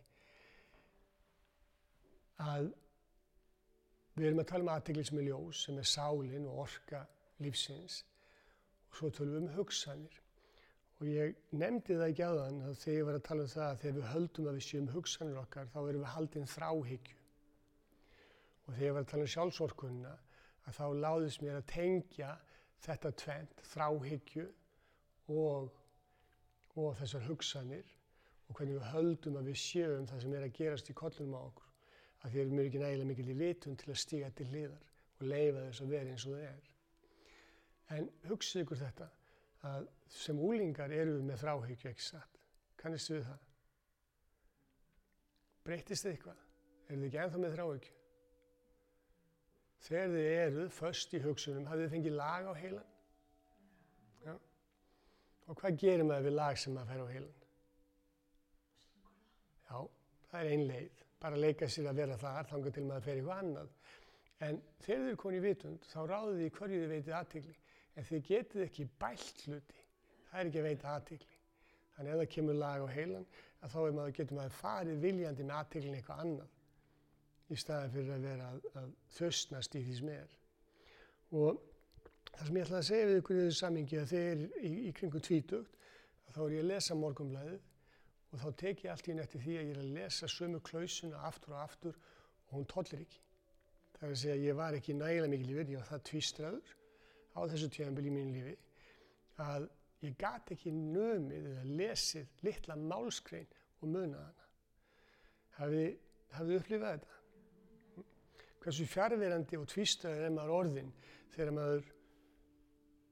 Að við erum að tala um athygli sem er ljós, sem er sálin og orka lífsins og svo tölum við um hugsanir. Og ég nefndi það ekki áðan að þegar ég var að tala um það að þegar við höldum að við séum hugsanir okkar þá erum við haldin þráhyggju. Og þegar ég var að tala um sjálfsorkunna, að þá láðist mér að tengja þetta tvennt, þráhyggju og, og þessar hugsanir og hvernig við höldum að við séum það sem er að gerast í kollinum á okkur. Að því erum við ekki nægilega mikil í vitund til að stíga til hliðar og leyfa þess að vera eins og það er. En hugsið ykkur þetta, að sem úlingar eru við með þráhyggju, ekki satt. Kannistu við það? Breytist þið eitthvað? Eru þið ekki ennþá með þráhyggju? Þegar þið eruð föst í hugsunum, hafið þið fengið lag á heilan? Já. Og hvað gerir maður við lag sem maður fær á heilan? Já, það er ein leið. Bara leika sér að vera þar, þangað til maður fer eitthvað annað. En þegar þið eru komin í vitund, þá ráðið þið hverju þið veitið athygli. En þið getið ekki bælt hluti. Það er ekki að veita athygli. Þannig ef það kemur lag á heilan, að þá er maður, getur maður farið viljandi með athyglin eitthvað annað. Í staðan fyrir að vera að, að þaustnast í því sem er. Og það sem ég ætla að segja við ykkur í þessu samhengi að þegar í, í kringum tvítugt, þá er ég að lesa Morgunblaðið og þá tek ég allt í einu eftir því að ég er að lesa sömu klausuna aftur og aftur og hún tollir ekki. Það er að segja að ég var ekki nægilega mikið lífið, ég var það tvístraður á þessu tímabili í mínu lífi að ég gat ekki numið eða lesið litla málsgrein og munað hana. Hafið, hafið upplifað þetta? Hversu fjarverandi og tvístraður er maður orðinn þegar maður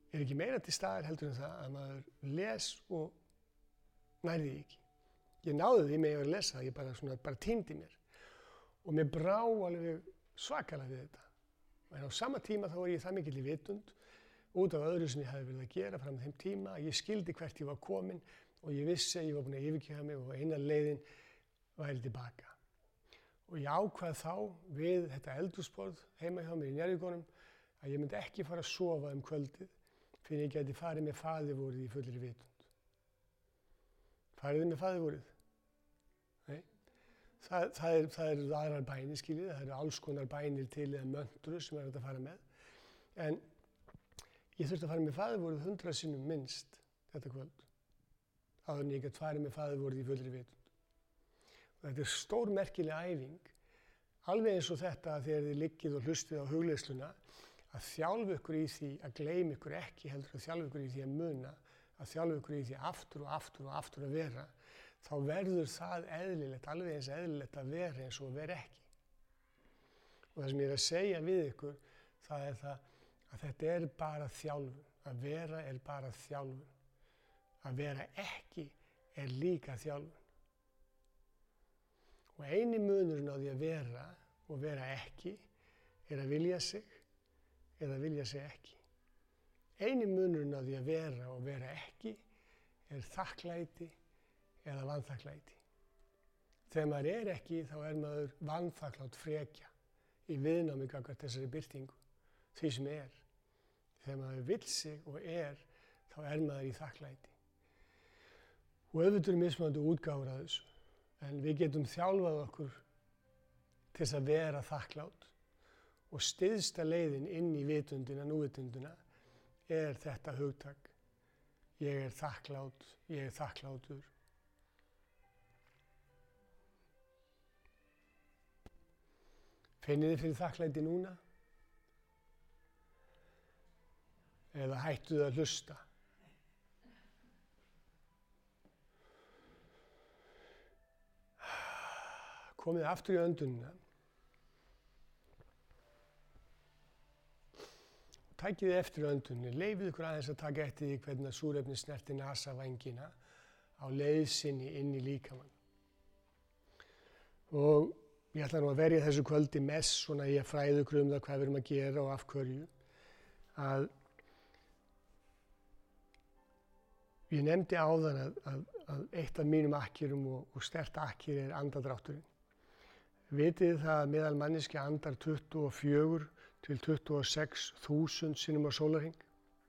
er ekki meira til staðar heldur en það að maður les og nærði því ekki. Ég náði því með ég var að lesa það, ég bara, svona, bara týndi mér og mér brá alveg svakalega við þetta. En á sama tíma þá var ég það mikill í vitund út af öðru sem ég hefði verið að gera fram þeim tíma að ég skildi hvert ég var komin og ég vissi að ég var búin að yfirgefa mig og eina leiðin væri tilbaka. Og ég ákvað þá við þetta eldhúsborð heima hjá mér í Njarðvíkunum að ég myndi ekki fara að sofa um kvöldið fyrir ég gæti farið með faðirvorið í fullri vitund. Farið þið með faðirvorið? Nei. Það, það, er, það eru aðrar bænir, skiljið, það eru alls konar bænir til eða möntru sem er hægt að fara með. En ég þurfti að fara með faðirvorið hundrað sinnum minnst þetta kvöld. Áður en ég gæti farið með faðirvorið í fullri vitund. Og þetta er stórmerkileg æfing, alveg eins og þetta þegar þið liggið og hlustið á hugleiðsluna, að þjálfa ykkur í því að gleyma ykkur ekki heldur að þjálfa ykkur í því að muna, að þjálfa ykkur í því aftur og aftur og aftur að vera, þá verður það eðlilegt, alveg eins eðlilegt að vera eins og að vera ekki. Og það sem ég er að segja við ykkur, það er það að þetta er bara þjálfun, að vera er bara þjálfun, að vera ekki er líka þjálfun. Og eini munurinn á því að vera og vera ekki er að vilja sig eða vilja sig ekki. Eini munurinn á því að vera og vera ekki er þakklæti eða vanþakklæti. Þegar maður er ekki þá er maður vanþakklátt frekja í viðnámi gagnvart þessari birtingu, því sem er. Þegar maður vill sig og er, þá er maður í þakklæti. Og auðvitað er mismunandi útgáfur af þessu. En við getum þjálfað okkur til þess að vera þakklátt og styðsta leiðin inn í vitundina, núvitundina, er þetta hugtak. Ég er þakklát, ég er þakklátur. Finnið þið fyrir þakklæti núna? Eða hættuð að hlusta? Komið aftur í öndunina. Tækið þið eftir öndunni, leifið ykkur aðeins að taka eftir því hvernig súrefni snerti nasavængina á leið sinni inn í líkamann. Og ég ætla nú að verja þessu kvöldi mest svona í að fræða ykkur um það hvað við erum að gera og af hverju. Að ég nefndi áðan að, að, að eitt af mínum akkerum og, og sterkt akkir er andardrátturinn. Vitið það að meðal manneskja andar tuttugu og fjögur til tuttugu og sex þúsund sinnum á sólarhring.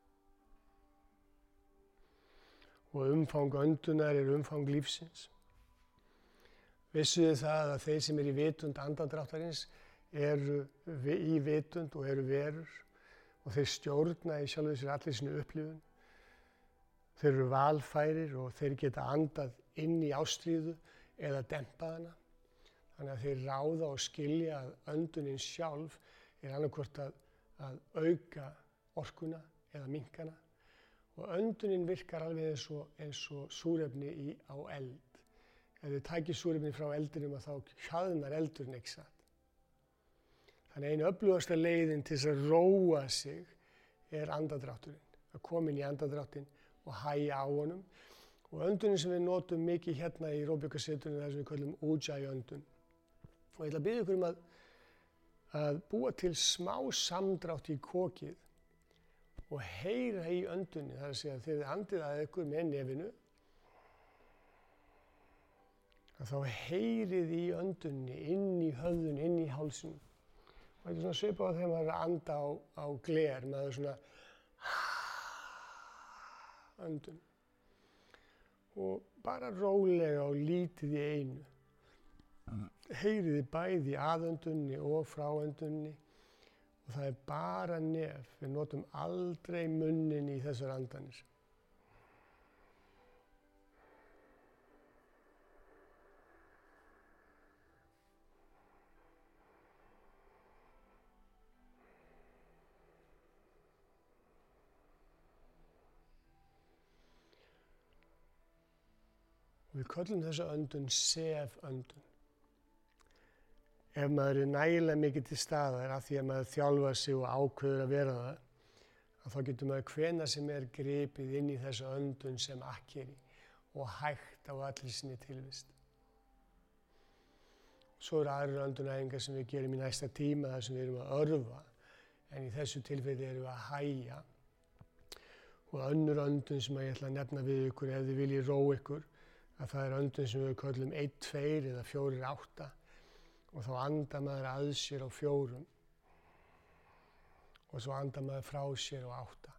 Og umfang öndunar er umfang lífsins. Vissuð þið það að þeir sem eru í vitund andardráttarins eru í vitund og eru verur og þeir stjórna í sjálfu sér allir sinni upplifun. Þeir eru valfærir og þeir geta andað inn í ástríðu eða dempað hana. Þannig að þeir ráða og skilja að öndunin sjálf er annarkvort að, að auka orkuna eða minnkana. Og öndunin virkar alveg eins og, eins og súrefni í, á eld. Ef þið tækir súrefni frá eldinum þá hjaðnar eldurinn ekki satt. Þannig einu öflugasta leiðin til þess að róa sig er andardrátturinn. Að koma inn í andardráttinn og hægja á honum. Og öndunin sem við notum mikið hérna í róbjörgasetrinu er það sem við kallum Ujjayi-öndun. Og ég ætla að biðja ykkur um að, að búa til smá samdrátt í kokið og heyra í öndunni. Það er að segja að þegar þið andið að ykkur með nefinu, að þá heyrið í öndunni inn í höfðun, inn í hálsinn. Og þetta er svona svipað á þegar maður er að anda á, á gler, maður er svona öndun. Og bara rólega og lítið í einu. Heyriði bæði aðöndunni og fráöndunni og það er bara nef. Við notum aldrei munnin í þessar andanir. Og við köllum þessa öndun seföndun. Ef maður er nægilega mikið til staðar af því að maður þjálfar sig og ákveður að vera það, að þá getur maður hvenær sem er gripið inn í þessa öndun sem akkeri og hægt á allir sinni tilvist. Svo eru aðrar öndunæfingar sem við gerum í næsta tíma þar sem við erum að örfa, en í þessu tilfelli erum við að hægja. Og önnur öndun sem ég ætla að nefna við ykkur ef þið viljið ró ykkur, að það er öndun sem við köllum einn, tveir eða fjórir, átta og þá andar maður að sér á fjórum og svo andar maður frá sér á átta.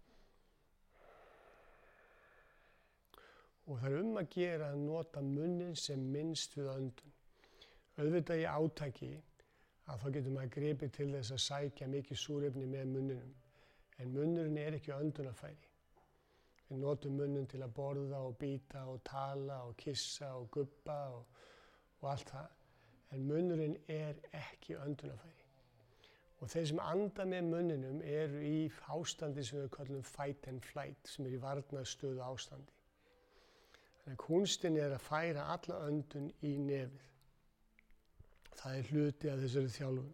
Og það er um að gera að nota munnin sem minnst við öndun. Auðvitað í átaki að þá getur maður gripið til þess að sækja mikið súrefni með munninum, en munnurinn er ekki öndunarfæri. Við notum munninn til að borða og bíta og tala og kissa og gubba og, og allt það, en munnurinn er ekki öndunarfæri. Og þeir sem anda með munninum eru í ástandi sem við kallum fight and flight, sem er í varnarstöðu ástandi. Þannig að kúnstin er að færa alla öndun í nefið. Það er hluti af þessari þjálfun.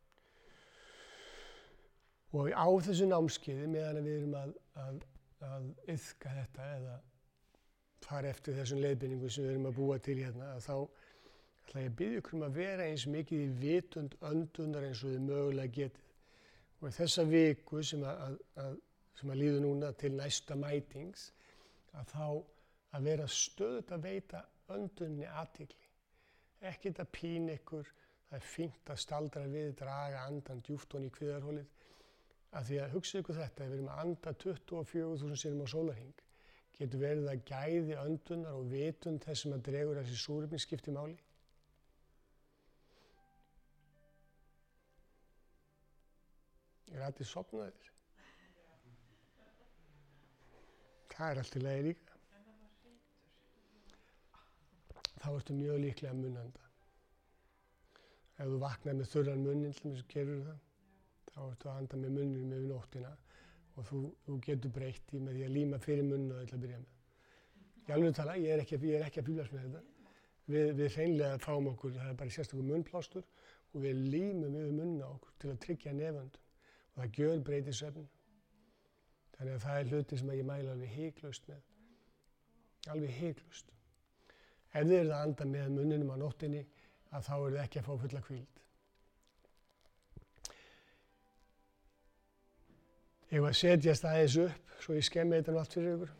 Og á þessu námskeiði, meðan við erum að, að, að iðka þetta eða fara eftir þessum leiðbeiningum sem við erum að búa til hérna, að þá ætla ég að biðja ykkur um að vera eins mikið í vitund öndunar eins og þið mögulega getið. Og í þessa viku sem að, að, sem að líður núna til næsta mætings, að þá að vera stöðugt að veita öndunni athygli. Ekkert að pína ykkur, það er fínt að staldra við, draga andan djúpt ofan í kviðarholið. Af því að hugsa ykkur þetta, ef við erum að anda tuttugu og fjögur þúsund sinnum á sólarhring, getur verið að gæði öndunar og vitund þess sem að dregur þessi súrefni skipti máli. Er allir sofnaðir? Það er allt í lagi líka. Þá ertu mjög líklega munnanda. Ef þú vaknar með þurran munnin, til þess að gerur það, þá ertu að anda með munninum yfir nóttina og þú, þú getur breytt í með því að líma fyrir munnu og til að byrja með. Í alveg tala, ég er ekki, ég er ekki að fíblast með þetta. Við, við hreinlega fáum okkur, það er bara sérstakur munnplástur og við límum yfir munna okkur til að tryggja neföndun og það gjör breytir svefnum. Þannig að það er hluti sem ég mæla alveg hiklaust með. Alveg hiklaust. Ef þið eruð að anda með munninum á nóttinni, að þá eru þið ekki að fá fulla hvíld. Ég var að setjast aðeins upp, svo ég skemmi þetta nú allt fyrir ykkur.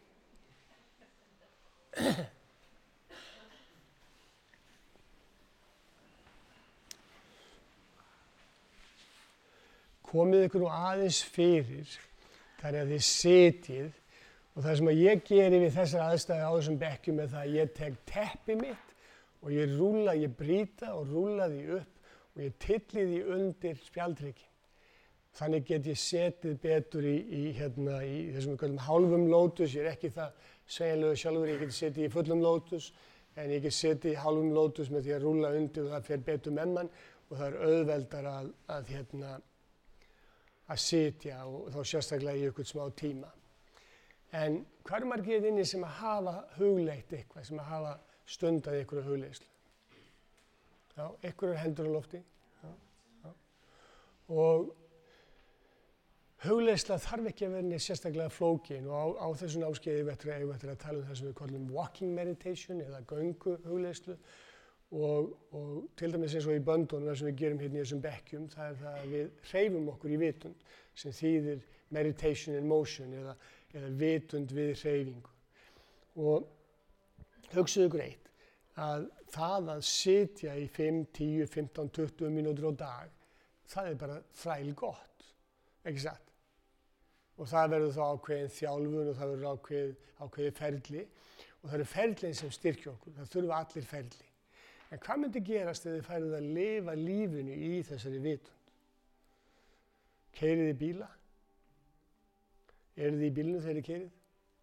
Komið ykkur nú aðeins fyrir, þannig að þið setjið og það sem að ég geri við þessar aðstæði á þessum bekkjum er það að ég tek teppi mitt og ég rúlla, ég brýta og rúlla því upp og ég tylli því undir spjaldhryggjinn. Þannig get ég setið betur í, í, hérna, í þessum við kallum hálfum lótus. Ég er ekki það sveigjanlegur sjálfur, ég get setið í fullum lótus, en ég get setið í hálfum lótus með því að rúlla undir og það fer betur með mann og það er auðveldar að, að, hérna, að sitja og þá sérstaklega í ykkur smá tíma. En hvað eru margir inni sem að hafa hugleitt eitthvað, sem að hafa stundað ykkur hugleiðslu? Já, ykkur er hendur á lofti. Já, já. Og hugleiðsla þarf ekki að vera neitt sérstaklega flókin og á, á þessu námskeiði eigum við eftir að tala um það sem við kallum walking meditation eða göngu hugleiðslu og, og til dæmis eins og í böndunum sem við gerum hérna í þessum bekkjum, það er það að við hreyfum okkur í vitund sem þýðir meditation in motion eða, eða vitund við hreyfingu. Og hugsaðu ykkur eitt, að það að sitja í fimm, tíu, fimmtán, tuttugu mínútur á dag, það er bara þræl gott, ekki satt? Og það verður þá ákveðin þjálfun og það verður ákveð, ákveðið ferli og það eru ferlin sem styrkja okkur, það þurfa allir ferli. En hvað myndi gerast ef þið færið að lifa lífinu í þessari vitund? Keyrið þið bíla? Eruð þið í bílnum þegar þið keyrið?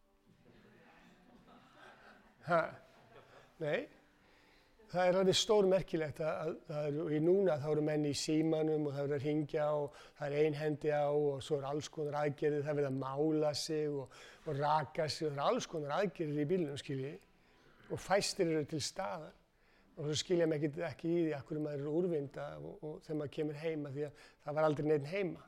Ha? Nei? Það er alveg stórmerkilegt að það eru, í núna þá eru menn í símanum og það verður að hringja og það er ein hendi á og svo er alls konar aðgerðir, það verður að mála sig og, og raka sig og það er alls konar aðgerðir í bílnum, skiljiði, og fæstir eru til staðar og svo skilja maður ekki, ekki í því af hverju maður er úrvinda og, og þegar maður kemur heima því að það var aldrei neinn heima.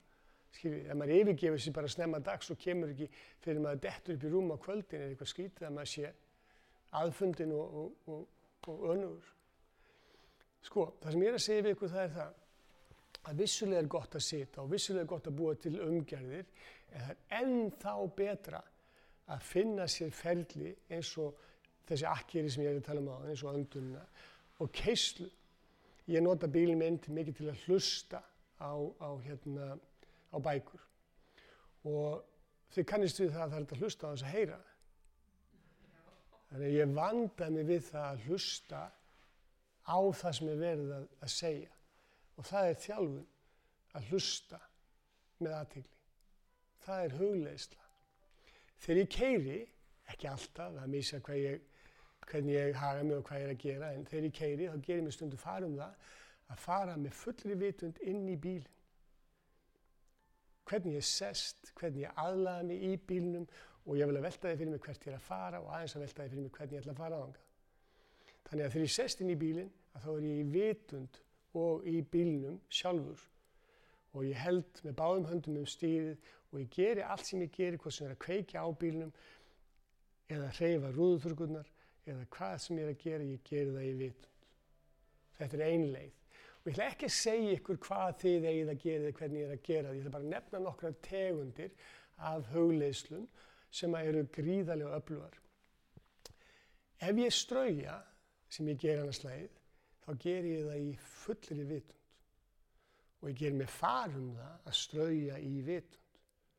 Skiljið, ef maður yfirgefur sér bara snemma dags og kemur ekki fyrir maður dettur upp í rúm á kvöldin er eitthvað skrítið að maður sé aðfundin og, og, og, og önugur. Sko, það sem ég er að segja við ykkur það er það að vissulega er gott að sita og vissulega er gott að búa til umgerðir en það er ennþá betra að finna sér ferli eins og þessi akkeri sem ég er að tala um á, eins og öndunina og keislu. Ég nota bílinn minn til mikið til að hlusta á, á hérna á bækur og þið kannist við það að það er að hlusta á þess að heyra. Þannig að ég vandaði mig við það að hlusta á það sem er verið að, að segja og það er þjálfun að hlusta með athygli. Það er hugleiðsla. Þegar ég keyri, ekki alltaf, það misjað hvað ég, hvernig ég haga mig og hvað ég er að gera en þegar ég keyri þá gerir mér stundum fara um það að fara með fullri vitund inn í bílinn. Hvernig ég sest, hvernig ég aðlaga mig í bílnum og ég vil að velta þig fyrir mig hvert ég er að fara og aðeins að velta þig fyrir mig hvernig ég ætla að fara þangað. Þannig að þegar ég sest inn í bílinn að þá er ég í vitund og í bílnum sjálfur og ég held með báðum höndum um stýrið og ég geri allt sem ég geri, hvort sem er að kveikja á bílnum eða hreyfa rúðuþurrkurnar eða hvað sem ég er að gera, ég geri það í vitund. Þetta er ein leið. Og ég ætla ekki að segja ykkur hvað þið eigið að gera eða hvernig ég er að gera það. Ég ætla bara að nefna nokkrar tegundir af hugleiðslum sem eru gríðarlega öflugar. Ef ég strauja, sem ég ger annars slagið, þá ger ég það í fullri vitund. Og ég ger mig far um það að strauja í vitund.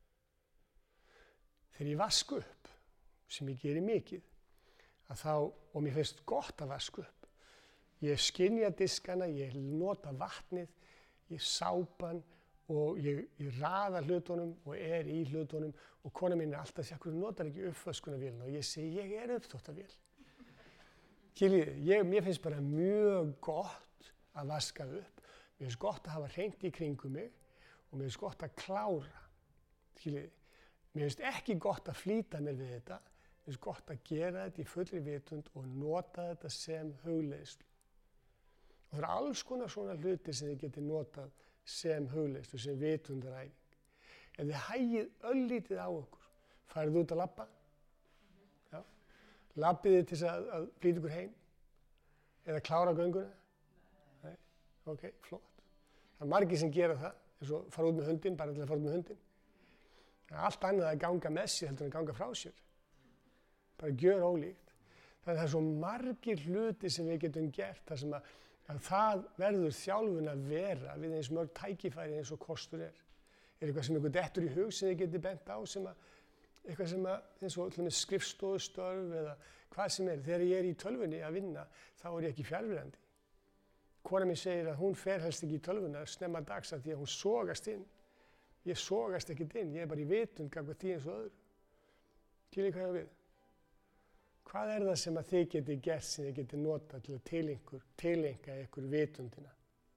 Þegar ég vask upp, sem ég geri mikið, að þá, og mér finnst gott að vaska upp, ég skynja diskana, ég nota vatnið, ég sápan og ég, ég raða hlutunum og er í hlutunum og kona mín er alltaf að segja, hvernig notar ekki uppvöskunarvélina og ég segi, ég er uppþvottavél. Skiljið, ég, mér finnst bara mjög gott að vaska upp, mér finnst gott að hafa hreint í kringum mig og mér finnst gott að klára. Skiljið, mér finnst ekki gott að flýta mér við þetta, mér finnst gott að gera þetta í fullri vitund og nota þetta sem hugleiðslu. Og það eru alls konar svona hlutir sem þið getið notað sem hugleiðslu, sem vitundaræfing. Ef þið hægið öllítið á okkur, farið út að labba, já, labbið þið til þess að, að flýta ykkur heim, eða klára gönguna. Nei, ok, flott. Það er margir sem gera það, eins og fara út með hundinn, bara til að fara út með hundinn. Það er allt annað að ganga með sér heldur en að ganga frá sér. Bara gjör ólíkt. Þannig að það er svo margir hluti sem við getum gert, þar sem að að það verður þjálfun að vera við eins mörg tækifæri eins og kostur er. Er eitthvað sem ykkur dettur í hug sem þið getið bent á sem að, eitthvað sem að, eins og til og með skrifstofustörf eða hvað sem er. Þegar ég er í tölvunni að vinna, þá er ég ekki fjarverandi. Kona mín segir að hún fer helst ekki í tölvuna snemma dags að því að hún sogast inn. Ég sogast ekkert inn, ég er bara í vitund gagnvart því eins og öðru. Skiljið hvað ég á við? Hvað er það sem að þið getið gert sem þið getið notað til að tilenga, tilenga ykkur vitundina?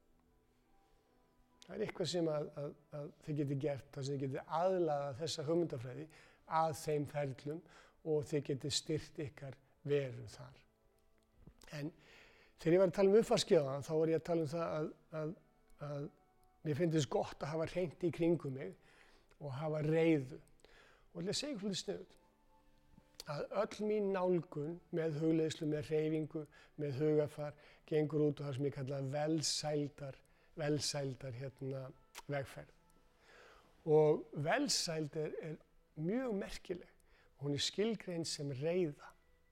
Það er eitthvað sem að, að, að þið getið gert, þar sem þið getið aðlagað þessa hugmyndafræði að þeim ferlum og þið getið styrkt ykkar veru þar. En þegar ég var að tala um uppvaskið þá var ég að tala um það að, að, að mér finnst gott að hafa hreint í kringum mig og hafa reiðu. Og ég segi svolítið sniðugt að öll mín nálgun með hugleiðslu, með hreyfingu, með hugafar gengur út á það sem ég kalla velsældar, velsældar hérna, vegferð. Og velsæld er, er mjög merkileg. Hún er skilgreind sem reiða.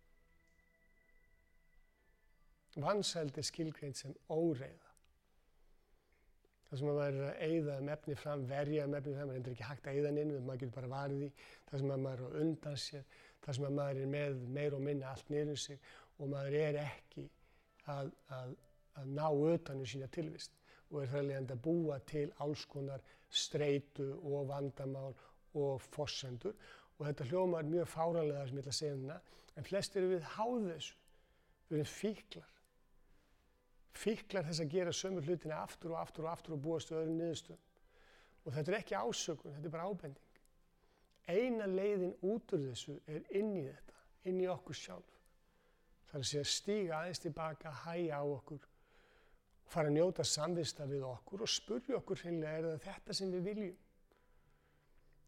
Vansæld er skilgreind sem óreiða. Það sem að maður er að eyða um efni fram, verja um efni fram, maður er ekki hægt að eyða inn, maður getur bara varið í. Það sem að maður er á undan sér, það sem að maður er með meir og minna allt niður sig og maður er ekki að, að, að ná utan um sína tilvist og er þarlegandi að búa til alls konar streitu og vandamál og forsendur og þetta hljómar mjög fáránlega sem ég ætla að segja hérna, en flest eru við háð þessu, við erum fíklar. Fíklar þess að gera sömu hlutina aftur og aftur og aftur og búast við öðrum niðurstöðum. Og þetta er ekki ásökun, þetta er bara ábending. Eina leiðin út úr þessu er inn í þetta, inn í okkur sjálf. Það er að segja stíga aðeins tilbaka, hægja á okkur, fara að njóta samvista við okkur og spurja okkur hreinlega, er það þetta sem við viljum?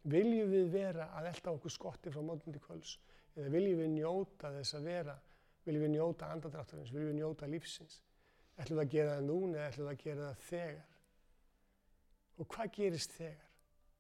Viljum við vera að elta okkur skotti frá morgni til kvölds? Eða viljum við njóta þess að vera, viljum við njóta andardráttarins, viljum við njóta lífsins? Ætlum við að gera það núna eða ætlum við að gera það þegar? Og hvað gerist þegar?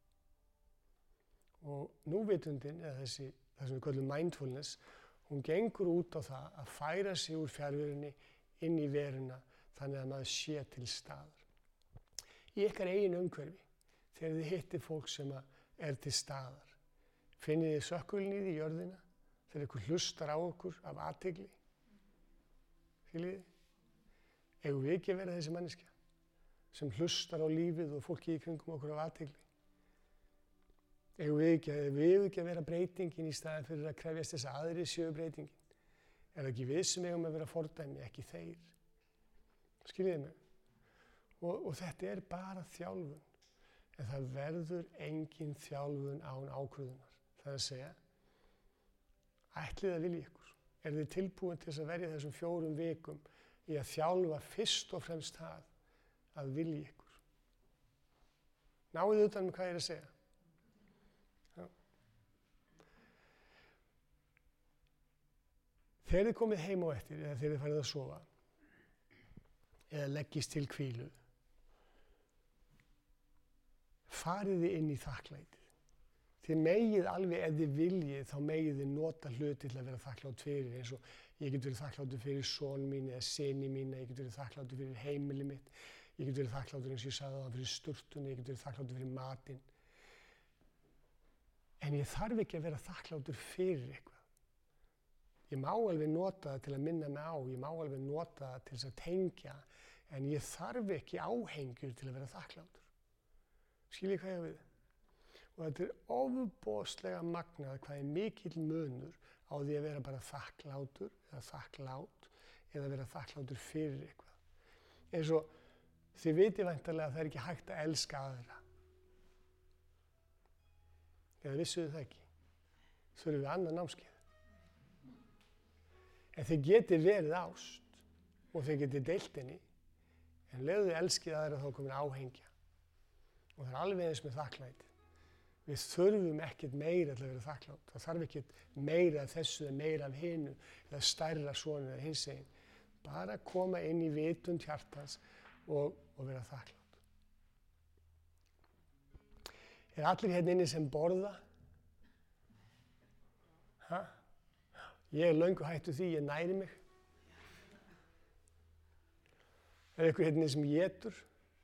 Og núvitundin, eða þessi, það sem við kallum mindfulness, hún gengur út á það að færa sig úr fjarverunni inn í veruna þannig að maður sé til staðar. Í ykkar eigin umhverfi, þegar þið hittir fólk sem er til staðar, finnið þið sökkulinn í því jörðina, þegar ykkur hlustar á okkur af athygli. Skiljið þið? Eigum við ekki að vera þessi manneskja sem hlustar á lífið og fólki í kringum okkur af athygli? Eigum við ekki, við ekki að vera breytingin í staðinn fyrir að krefjast þess að aðrir séu breytingin? Er það ekki við sem eigum að vera fordæmi, ekki þeir? Skiljið þið mig? Og, og þetta er bara þjálfun. En það verður engin þjálfun án ákvörðunar. Það er að segja, ætlið að vilja ykkur. Er þið tilbúin til þess að verja þessum fjórum vikum í að þjálfa fyrst og fremst það að vilja ykkur? Náið utan með hvað ég er að segja. Já. Þegar þið komið heim á eftir, eða þegar þið farið að sofa, eða leggist til hvílu, farið þið inn í þakklætið. Þið megið alveg, ef þið viljið, þá megið þið nota hluti til að vera þakklátt fyrir, eins og ég get verið þakkláttur fyrir son mín eða syni mína, ég get verið þakkláttur fyrir heimili mitt, ég get verið þakkláttur eins og ég sagði það fyrir sturtunni, ég get verið þakkláttur fyrir matinn. En ég þarf ekki að vera þakkláttur fyrir eitthvað. Ég má alveg nota það til að minna mig á, ég má alveg nota það til þess að tengja, en ég þarf ekki áhengjur til að vera þakkláttur. Skiljið hvað ég á við? Og þetta er ofboðslega magnað hvað er mikill munur á því að vera bara þakklátur eða þakklát eða vera þakklátur fyrir eitthvað. Eins og þið vitið væntanlega að það er ekki hægt að elska aðra. Eða vissuðu það ekki? Þurfum við annað námskeið. En þið getið verið ást og þið getið deilt henni, en leiðu þið elskið aðra þá komin áhengja. Og það er alveg eins með þakklæti. Við þurfum ekkert meira til að vera þakklátt. Það þarf ekkert meira af þessu eða meira af hinu eða stærra svona eða hinsegin. Bara koma inn í vitund hjartans og, og vera þakklátt. Er allir hérna inni sem borða? Ha? Ég er löngu hættu því, ég næri mig. Er eitthvað hérna inni sem étur?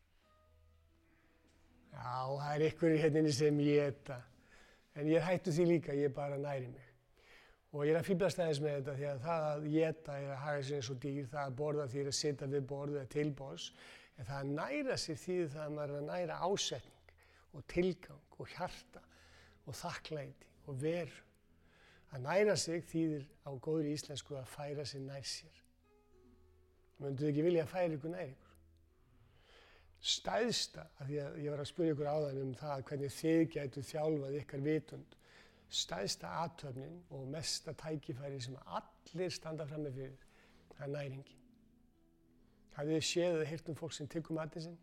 Já, það er einhverjir hérna sem éta, en ég er hættu því líka, ég bara næri mig. Og ég er að fíblast aðeins með þetta því að það að éta er að haga sér eins og dýr, það að borða því að sitja við borð eða til borðs, en það að næra sér þýðir það að maður er að næra ásetning og tilgang og hjarta og þakklæti og veru. Að næra sig þýðir á góðri íslensku að færa sig nær sér. Mönduð ekki vilja að færa ykkur nær ykkur? Stæðsta, af því að ég var að spyrja ykkur áðan um það hvernig þið gætu þjálfað ykkar vitund, stæðsta athöfnin og mesta tækifæri sem allir standa frammi fyrir, það er næringin. Hafið þið séð eða heyrt um fólk sem tyggur matinn sinn?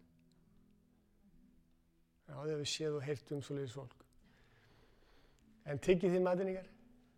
Já, þið hafið séð og heyrt um svoleiðis fólk. En tyggið þið matinn ykkar?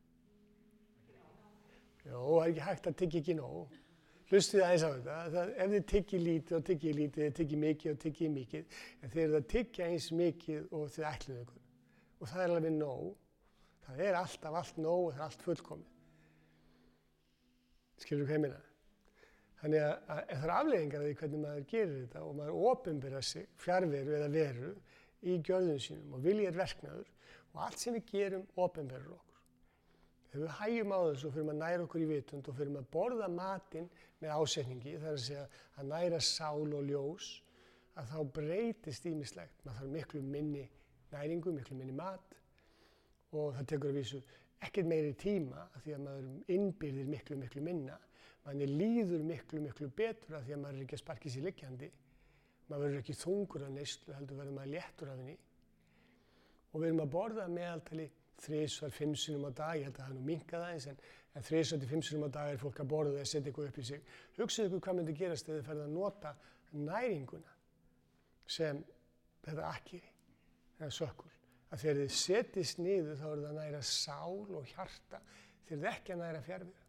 Jó, það er ekki hægt að tyggja ekki nóg. Hlustið aðeins á þetta, það, ef þið tyggið lítið og tyggið lítið, þið tyggið mikið og tyggið mikið, en þið eruð að tyggja eins mikið og þið ætluðu ykkur. Og það er alveg nóg. Það er alltaf allt nóg og það er allt fullkomið. Skilurðu hvað ég meina? Þannig að, að það er afleiðingar af því hvernig maður gerir þetta og maður opinberar sig, fjarveru eða veru, í gjörðum sínum og vilji er verknaður og allt sem við gerum opinberar okkur. Þegar við hægjum á þessu og fyrir að næra okkur í vitund og fyrir að borða matinn með ásetningi, það er að segja að næra sál og ljós, að þá breytist ýmislegt. Maður þarf miklu minni næringu, miklu minni mat og það tekur að vísu ekkert meiri tíma af því að maður innbyrðir miklu, miklu minna. Manni líður miklu, miklu betur af því að maður er ekki að sparka sér liggjandi. Maður verður ekki þungur af neyslu, heldur verður maður léttur af henni. Og við erum að borða meðaltali þrisvar, fimm sinnum á dag, ég held að það er nú minnkað aðeins, en, en þrisvar til fimm sinnum á dag er fólk að borða eða setja eitthvað upp í sig. Hugsið ykkur hvað myndi gerast ef þið ferðu að nota næringuna sem þetta akkeri, þetta sökkul, að þegar þið setjist niður þá er það að næra sál og hjarta, þeir eru ekki að næra fjarveru.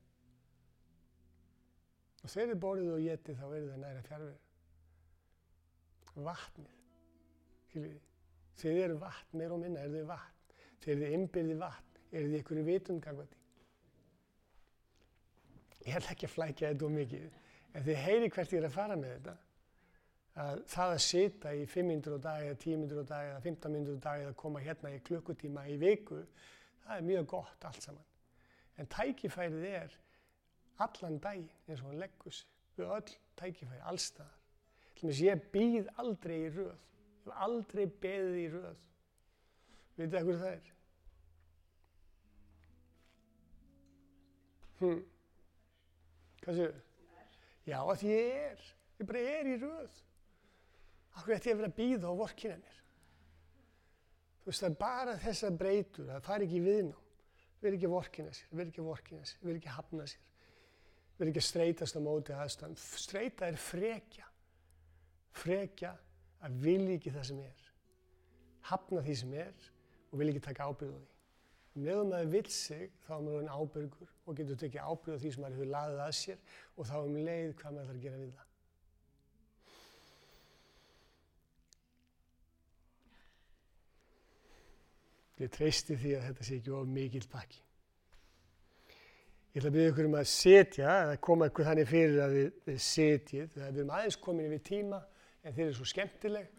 Og þegar þið borðið og étið þá er það að næra fjarveru. Vatnið, skiljið, þið eru vatn, meira og minna eru þið vatn. Þegar þið innbyrðið vatn, eru þið ykkur í vitund gagnvart því. Ég ætla ekki að flækja þetta of mikið, en þið heyri hvert ég er að fara með þetta. Að það að sita í fimm mínútur á dag eða tíu mínútur á dag eða fimmtán mínútur á dag eða koma hérna í klukkutíma í viku, það er mjög gott allt saman. En tækifærið er allan daginn eins og hann leggur sig, við öll tækifæri, allstaðar. Til dæmis ég býð aldrei í röð, ég hef aldrei beðið í röð. Vitið þið hvað það er? Hm. Hvað séu? Já, að ég er, ég bara er í röð. Af hverju ætti ég að vera að bíða og vorkenna mér? Þú veist, það er bara þessar breytur, það fari ekki í viðnám. Verð ekki að vorkenna sér, verð ekki að vorkenna sér, verð ekki að hafna sér. Verð ekki að streitast á móti aðstæðum. Streita er frekja. Frekja að vilja ekki það sem er. Hafna því sem er og vilja ekki taka ábyrgð á því. Um leið og maður vill sig, þá er maður orðinn ábyrgur og getur tekið ábyrgð á því sem maður hefur laðið að sér og þá um leið hvað maður þarf að gera við það. Ég treysti því að þetta sé ekki of mikill pakki. Ég ætla að biðja ykkur um að setja, eða koma ykkur þannig fyrir að við, við setjið. Við erum aðeins komin yfir tíma, en þeir eru svo skemmtileg.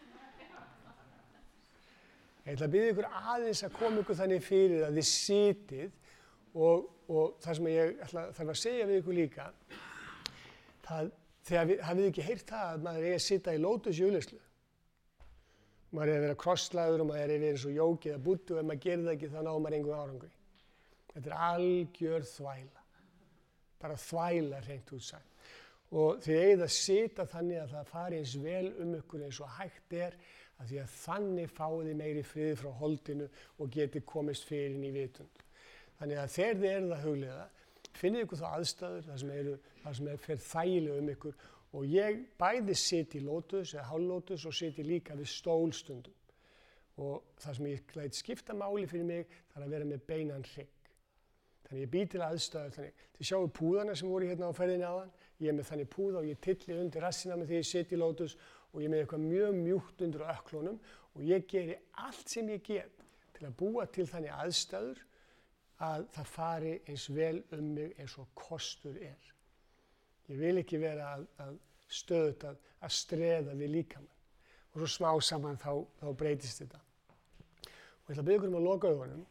Ég ætla að biðja ykkur aðeins að koma ykkur þannig fyrir að þið setjið og, og það sem ég ætla, þarf að segja við ykkur líka, það, þegar við hafið ekki heyrt það að maður eigi að sitja í lótusjóleyslu. Maður er að vera krosslagður og maður er að vera eins og jóki eða búddu og ef maður gerir það ekki þá ná maður engum árangri. Þetta er algjör þvæla. Bara þvæla hreint út sagt. Og þið eigið að sitja þannig að það fari eins vel um ykkur eins og hægt er að því að þannig fáið þið meiri frið frá holdinu og getið komist fyrir inn í vitund. Þannig að þegar þið eruð að hugleiða, finnið ykkur þá aðstæður þar sem, eru, þar sem er fyrir þægilega um ykkur og ég bæði siti í lótus eða hálflótus og siti líka við stólstundum. Og það sem ég læt skipta máli fyrir mig þarf að vera með beinan hrygg. Þannig ég bý til aðstæður þannig. Þið sjáu púðana sem voru hérna á ferðinni áðan. Ég er með þannig púða og ég tylli undir rassina með því ég siti í lótus og ég er með eitthvað mjög mjúkt undir ökklunum og ég geri allt sem ég get til að búa til þannig aðstæður að það fari eins vel um mig eins og kostur er. Ég vil ekki vera að, að stöðut að, að streða við líkamann. Og svo smá saman þá, þá breytist þetta. Og ég ætla að biðja ykkur um að loka augunum.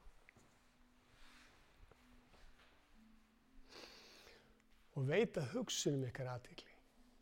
Og veita hugsunum ykkar athygli.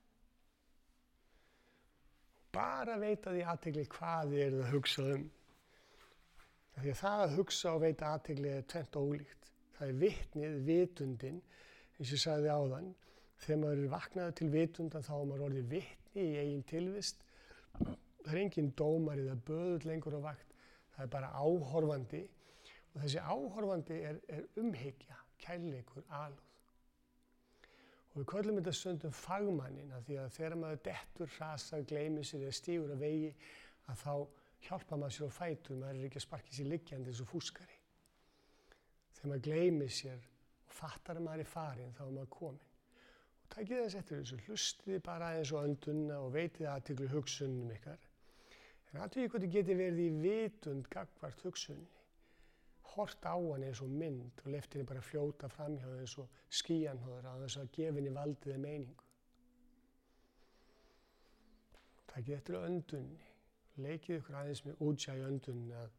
Bara veita því athygli hvað þið eruð að hugsa um. Því að það að hugsa og veita athygli er tvennt ólíkt. Það er vitnið, vitundin, eins og ég sagði áðan. Þegar maður er vaknaður til vitundan þá er maður orðið vitni í eigin tilvist. Það er engin dómari eða böðull lengur á vakt. Það er bara áhorfandi. Og þessi áhorfandi er, er umhyggja, kærleikur, alúð. Og við köllum þetta stundum fagmanninn af því að þegar maður dettur, hrasar, gleymir sér eða stígur að vegi að þá hjálpar maður sér á fætur. Maður er ekki að sparka sér liggjandi eins og fúskari. Þegar maður gleymir sér og fattar að maður er farinn þá er maður kominn. Takið þess eftir þessu, hlustið bara aðeins á öndunna og veitið athygli hugsunum ykkar. En athugið hvað þið geti verið í vitund gagnvart hugsunni. Hort á hann eins og mynd og leyft henni bara fljóta framhjá eins og skýjanhóður á þess að gefa henni valdið eða meiningu. Takið eftir öndunni. Leikið ykkur aðeins með útsjá í öndunni að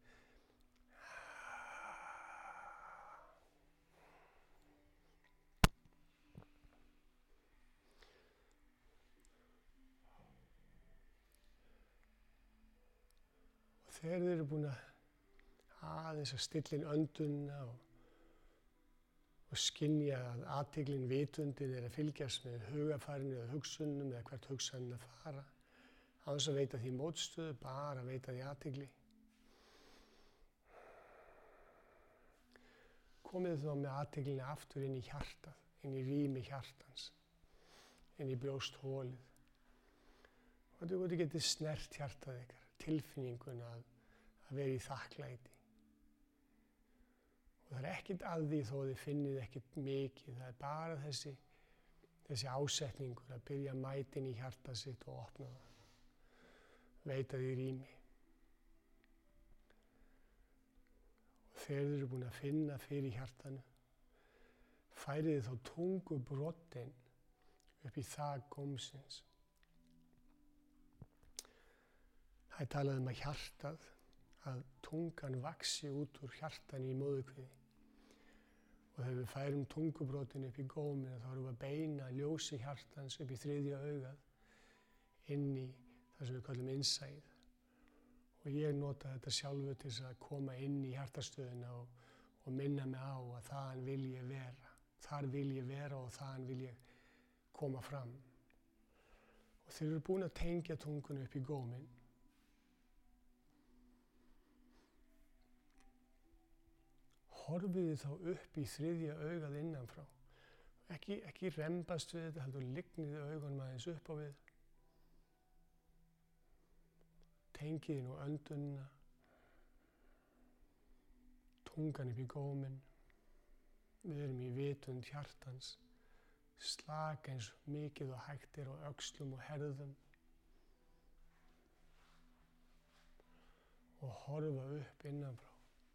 þegar þið eru búin að aðeins að stilla inn öndunna og, og skynja að athyglin vitundin er að fylgjast með hugafarinu eða hugsunum eða hvert hugsanin að fara. Á þess að veita því mótstöðu, bara veita því athygli. Komið þá með athyglinni aftur inn í hjartað, inn í rými hjartans, inn í brjósthólið. Og þú getið snert hjartað ykkar, tilfinninguna að að vera í þakklæti. Og það er ekkert að því þó að þið finnið ekkert mikið, það er bara þessi, þessi ásetningur að byrja að mæta inn í hjarta sitt og opna það, veita því rými. Og þegar þið eru búin að finna fyrir hjartanu, færið þið þá tungubroddinn upp í þak gómsins. Það er talað um að hjartað, að tungan vaxi út úr hjartanu í móðurkviði. Og þegar við færum tungubroddinn upp í góminn, þá erum við að beina ljósi hjartans upp í þriðja augað, inn í það sem við kallum innsæð. Og ég nota þetta sjálfur til þess að koma inn í hjartastöðuna og, og minna mig á að þaðan vil ég vera. Þar vil ég vera og þaðan vil ég koma fram. Og þeir eru búin að tengja tungunni upp í góminn. Horfið þið þá upp í þriðja augað innanfrá. Ekki, ekki rembast við þetta, heldur lygnið þið augunum aðeins upp á við. Tengið þið nú öndunina, tungan upp í góminn. Við erum í vitund hjartans, slaka eins mikið og hægt er á öxlum og herðum. Og horfa upp innanfrá.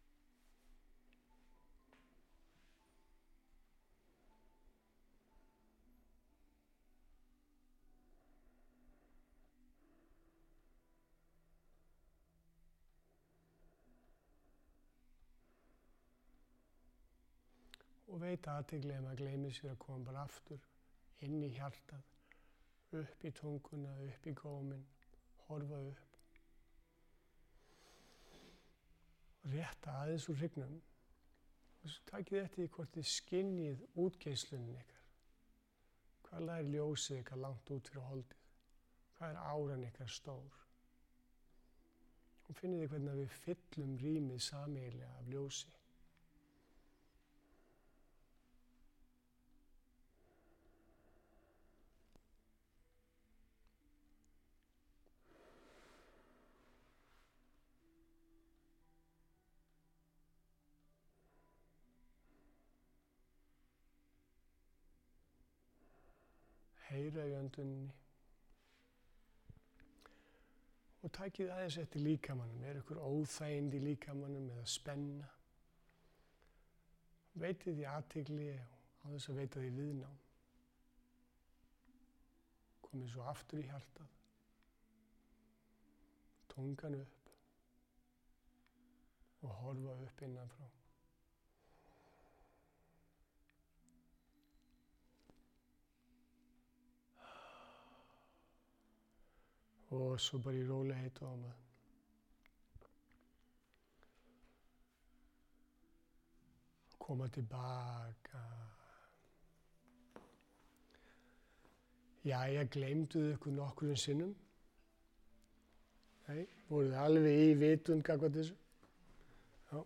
Og veita athygli ef maður gleymir sér að koma bara aftur inn í hjartað, upp í tunguna, upp í góminn, horfa upp. Og rétta aðeins úr hryggnum. Og svo takið eftir því hvort þið skynjið útgeislunin ykkar. Hvað er ljósið ykkar langt út fyrir holdið? Hvað er áran ykkar stór? Og finnið þið hvernig við fyllum rýmið sameiginlega af ljósi. Heyra í önduninni og takið aðeins eftir líkamanum. Er ykkur óþægindi í líkamanum eða spenna? Veitið því athygli á þess að veita því viðnám. Komið svo aftur í hjartað, tungan upp og horfa upp innanfrá. Og svo bara í rólegheit og ámað. Koma tilbaka. Jæja, gleymduð ykkur nokkrum sinnum? Nei, voruð þið alveg í vitund gagnvart þessu? Já.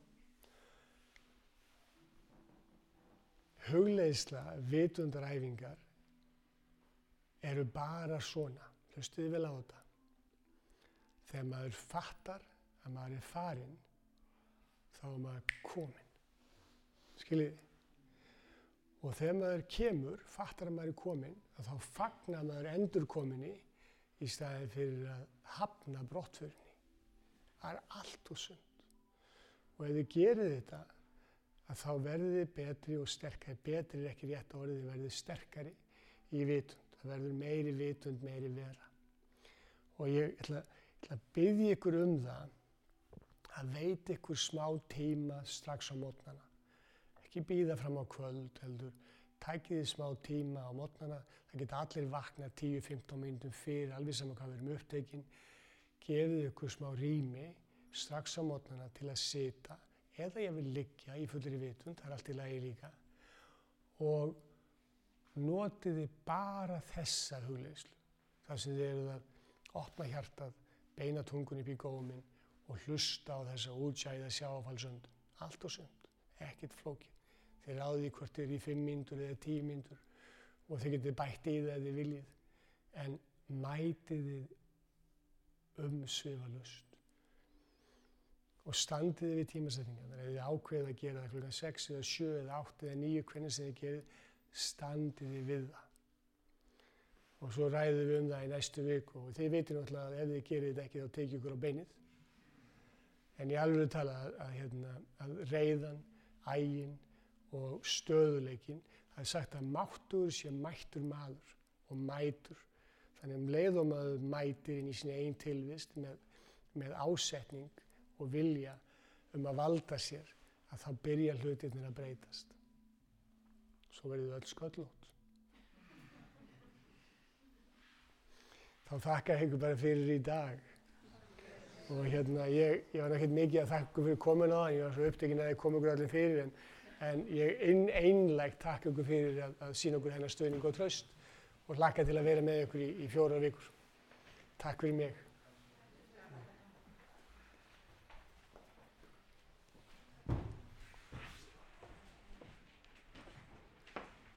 Hugleiðsla, vitundaræfingar eru bara svona. Hlustið vel á þetta. Þegar maður fattar að maður er farinn, þá er maður kominn. Skiljið þið? Og þegar maður kemur, fattar að maður er kominn, að þá fagnar maður endurkominni í staðinn fyrir að hafna brottförinni. Það er allt og sund. Og ef þið gerið þetta, að þá verðið þið betri og sterkari. Betri er ekki rétt orðið, þið verðið sterkari í vitund. Það verður meiri vitund, meiri vera. Og ég ætla ætla að biðja ykkur um það að veita ykkur smá tíma strax á morgnana. Ekki bíða fram á kvöld, heldur takið þið smá tíma á morgnana. Það geta allir vaknað tíu til fimmtán mínútum fyrir, alveg saman hvað við erum upptekin. Gefið ykkur smá rými strax á morgnana til að sita eða ég vil liggja í fullri vitund, það er allt í lagi líka. Og notið þið bara þessa hugleiðslu. Þar sem þið eruð að opna hjartað, beina tungun upp í góminn og hlusta á þessa útjæða sjávarfallsöndun. Allt og sund, ekkert flókið. Þið ráðið hvort þið er í fimm mínútur eða tíu mínútur og þið getið bætt í það ef þið viljið. En mætið þið umsvifalaust. og standið við tímasetningarnar. Ef þið ákveðið að gera það klukkan sex eða sjö eða átta eða níu, hvernig sem þið gerið, standið við það. Og svo ræðum við um það í næstu viku og þið veitir náttúrulega að ef þið gerir þetta ekki þá tekið ykkur á beinið. En ég alveg tala að, að, hérna, að reiðan, ægin og stöðuleikin, það er sagt að máttur sé mættur maður og mætur. Þannig að um leið og maður mætir inn í sinni eigin tilvist með, með ásetning og vilja um að valda sér, að þá byrja hlutirnir að breytast. Svo verður þau öll sköllótt. Þá þakka ég ykkur bara fyrir í dag. Og hérna, ég, ég var ekkert mikið að þakka ykkur fyrir komin á það, ég var svo upptekinn að ég kom ykkur allir fyrir, en, en ég ein, einlægt þakka ykkur fyrir að, að sýna okkur hennar stuðning og traust og hlakka til að vera með ykkur í, í fjórar vikur. Takk fyrir mig.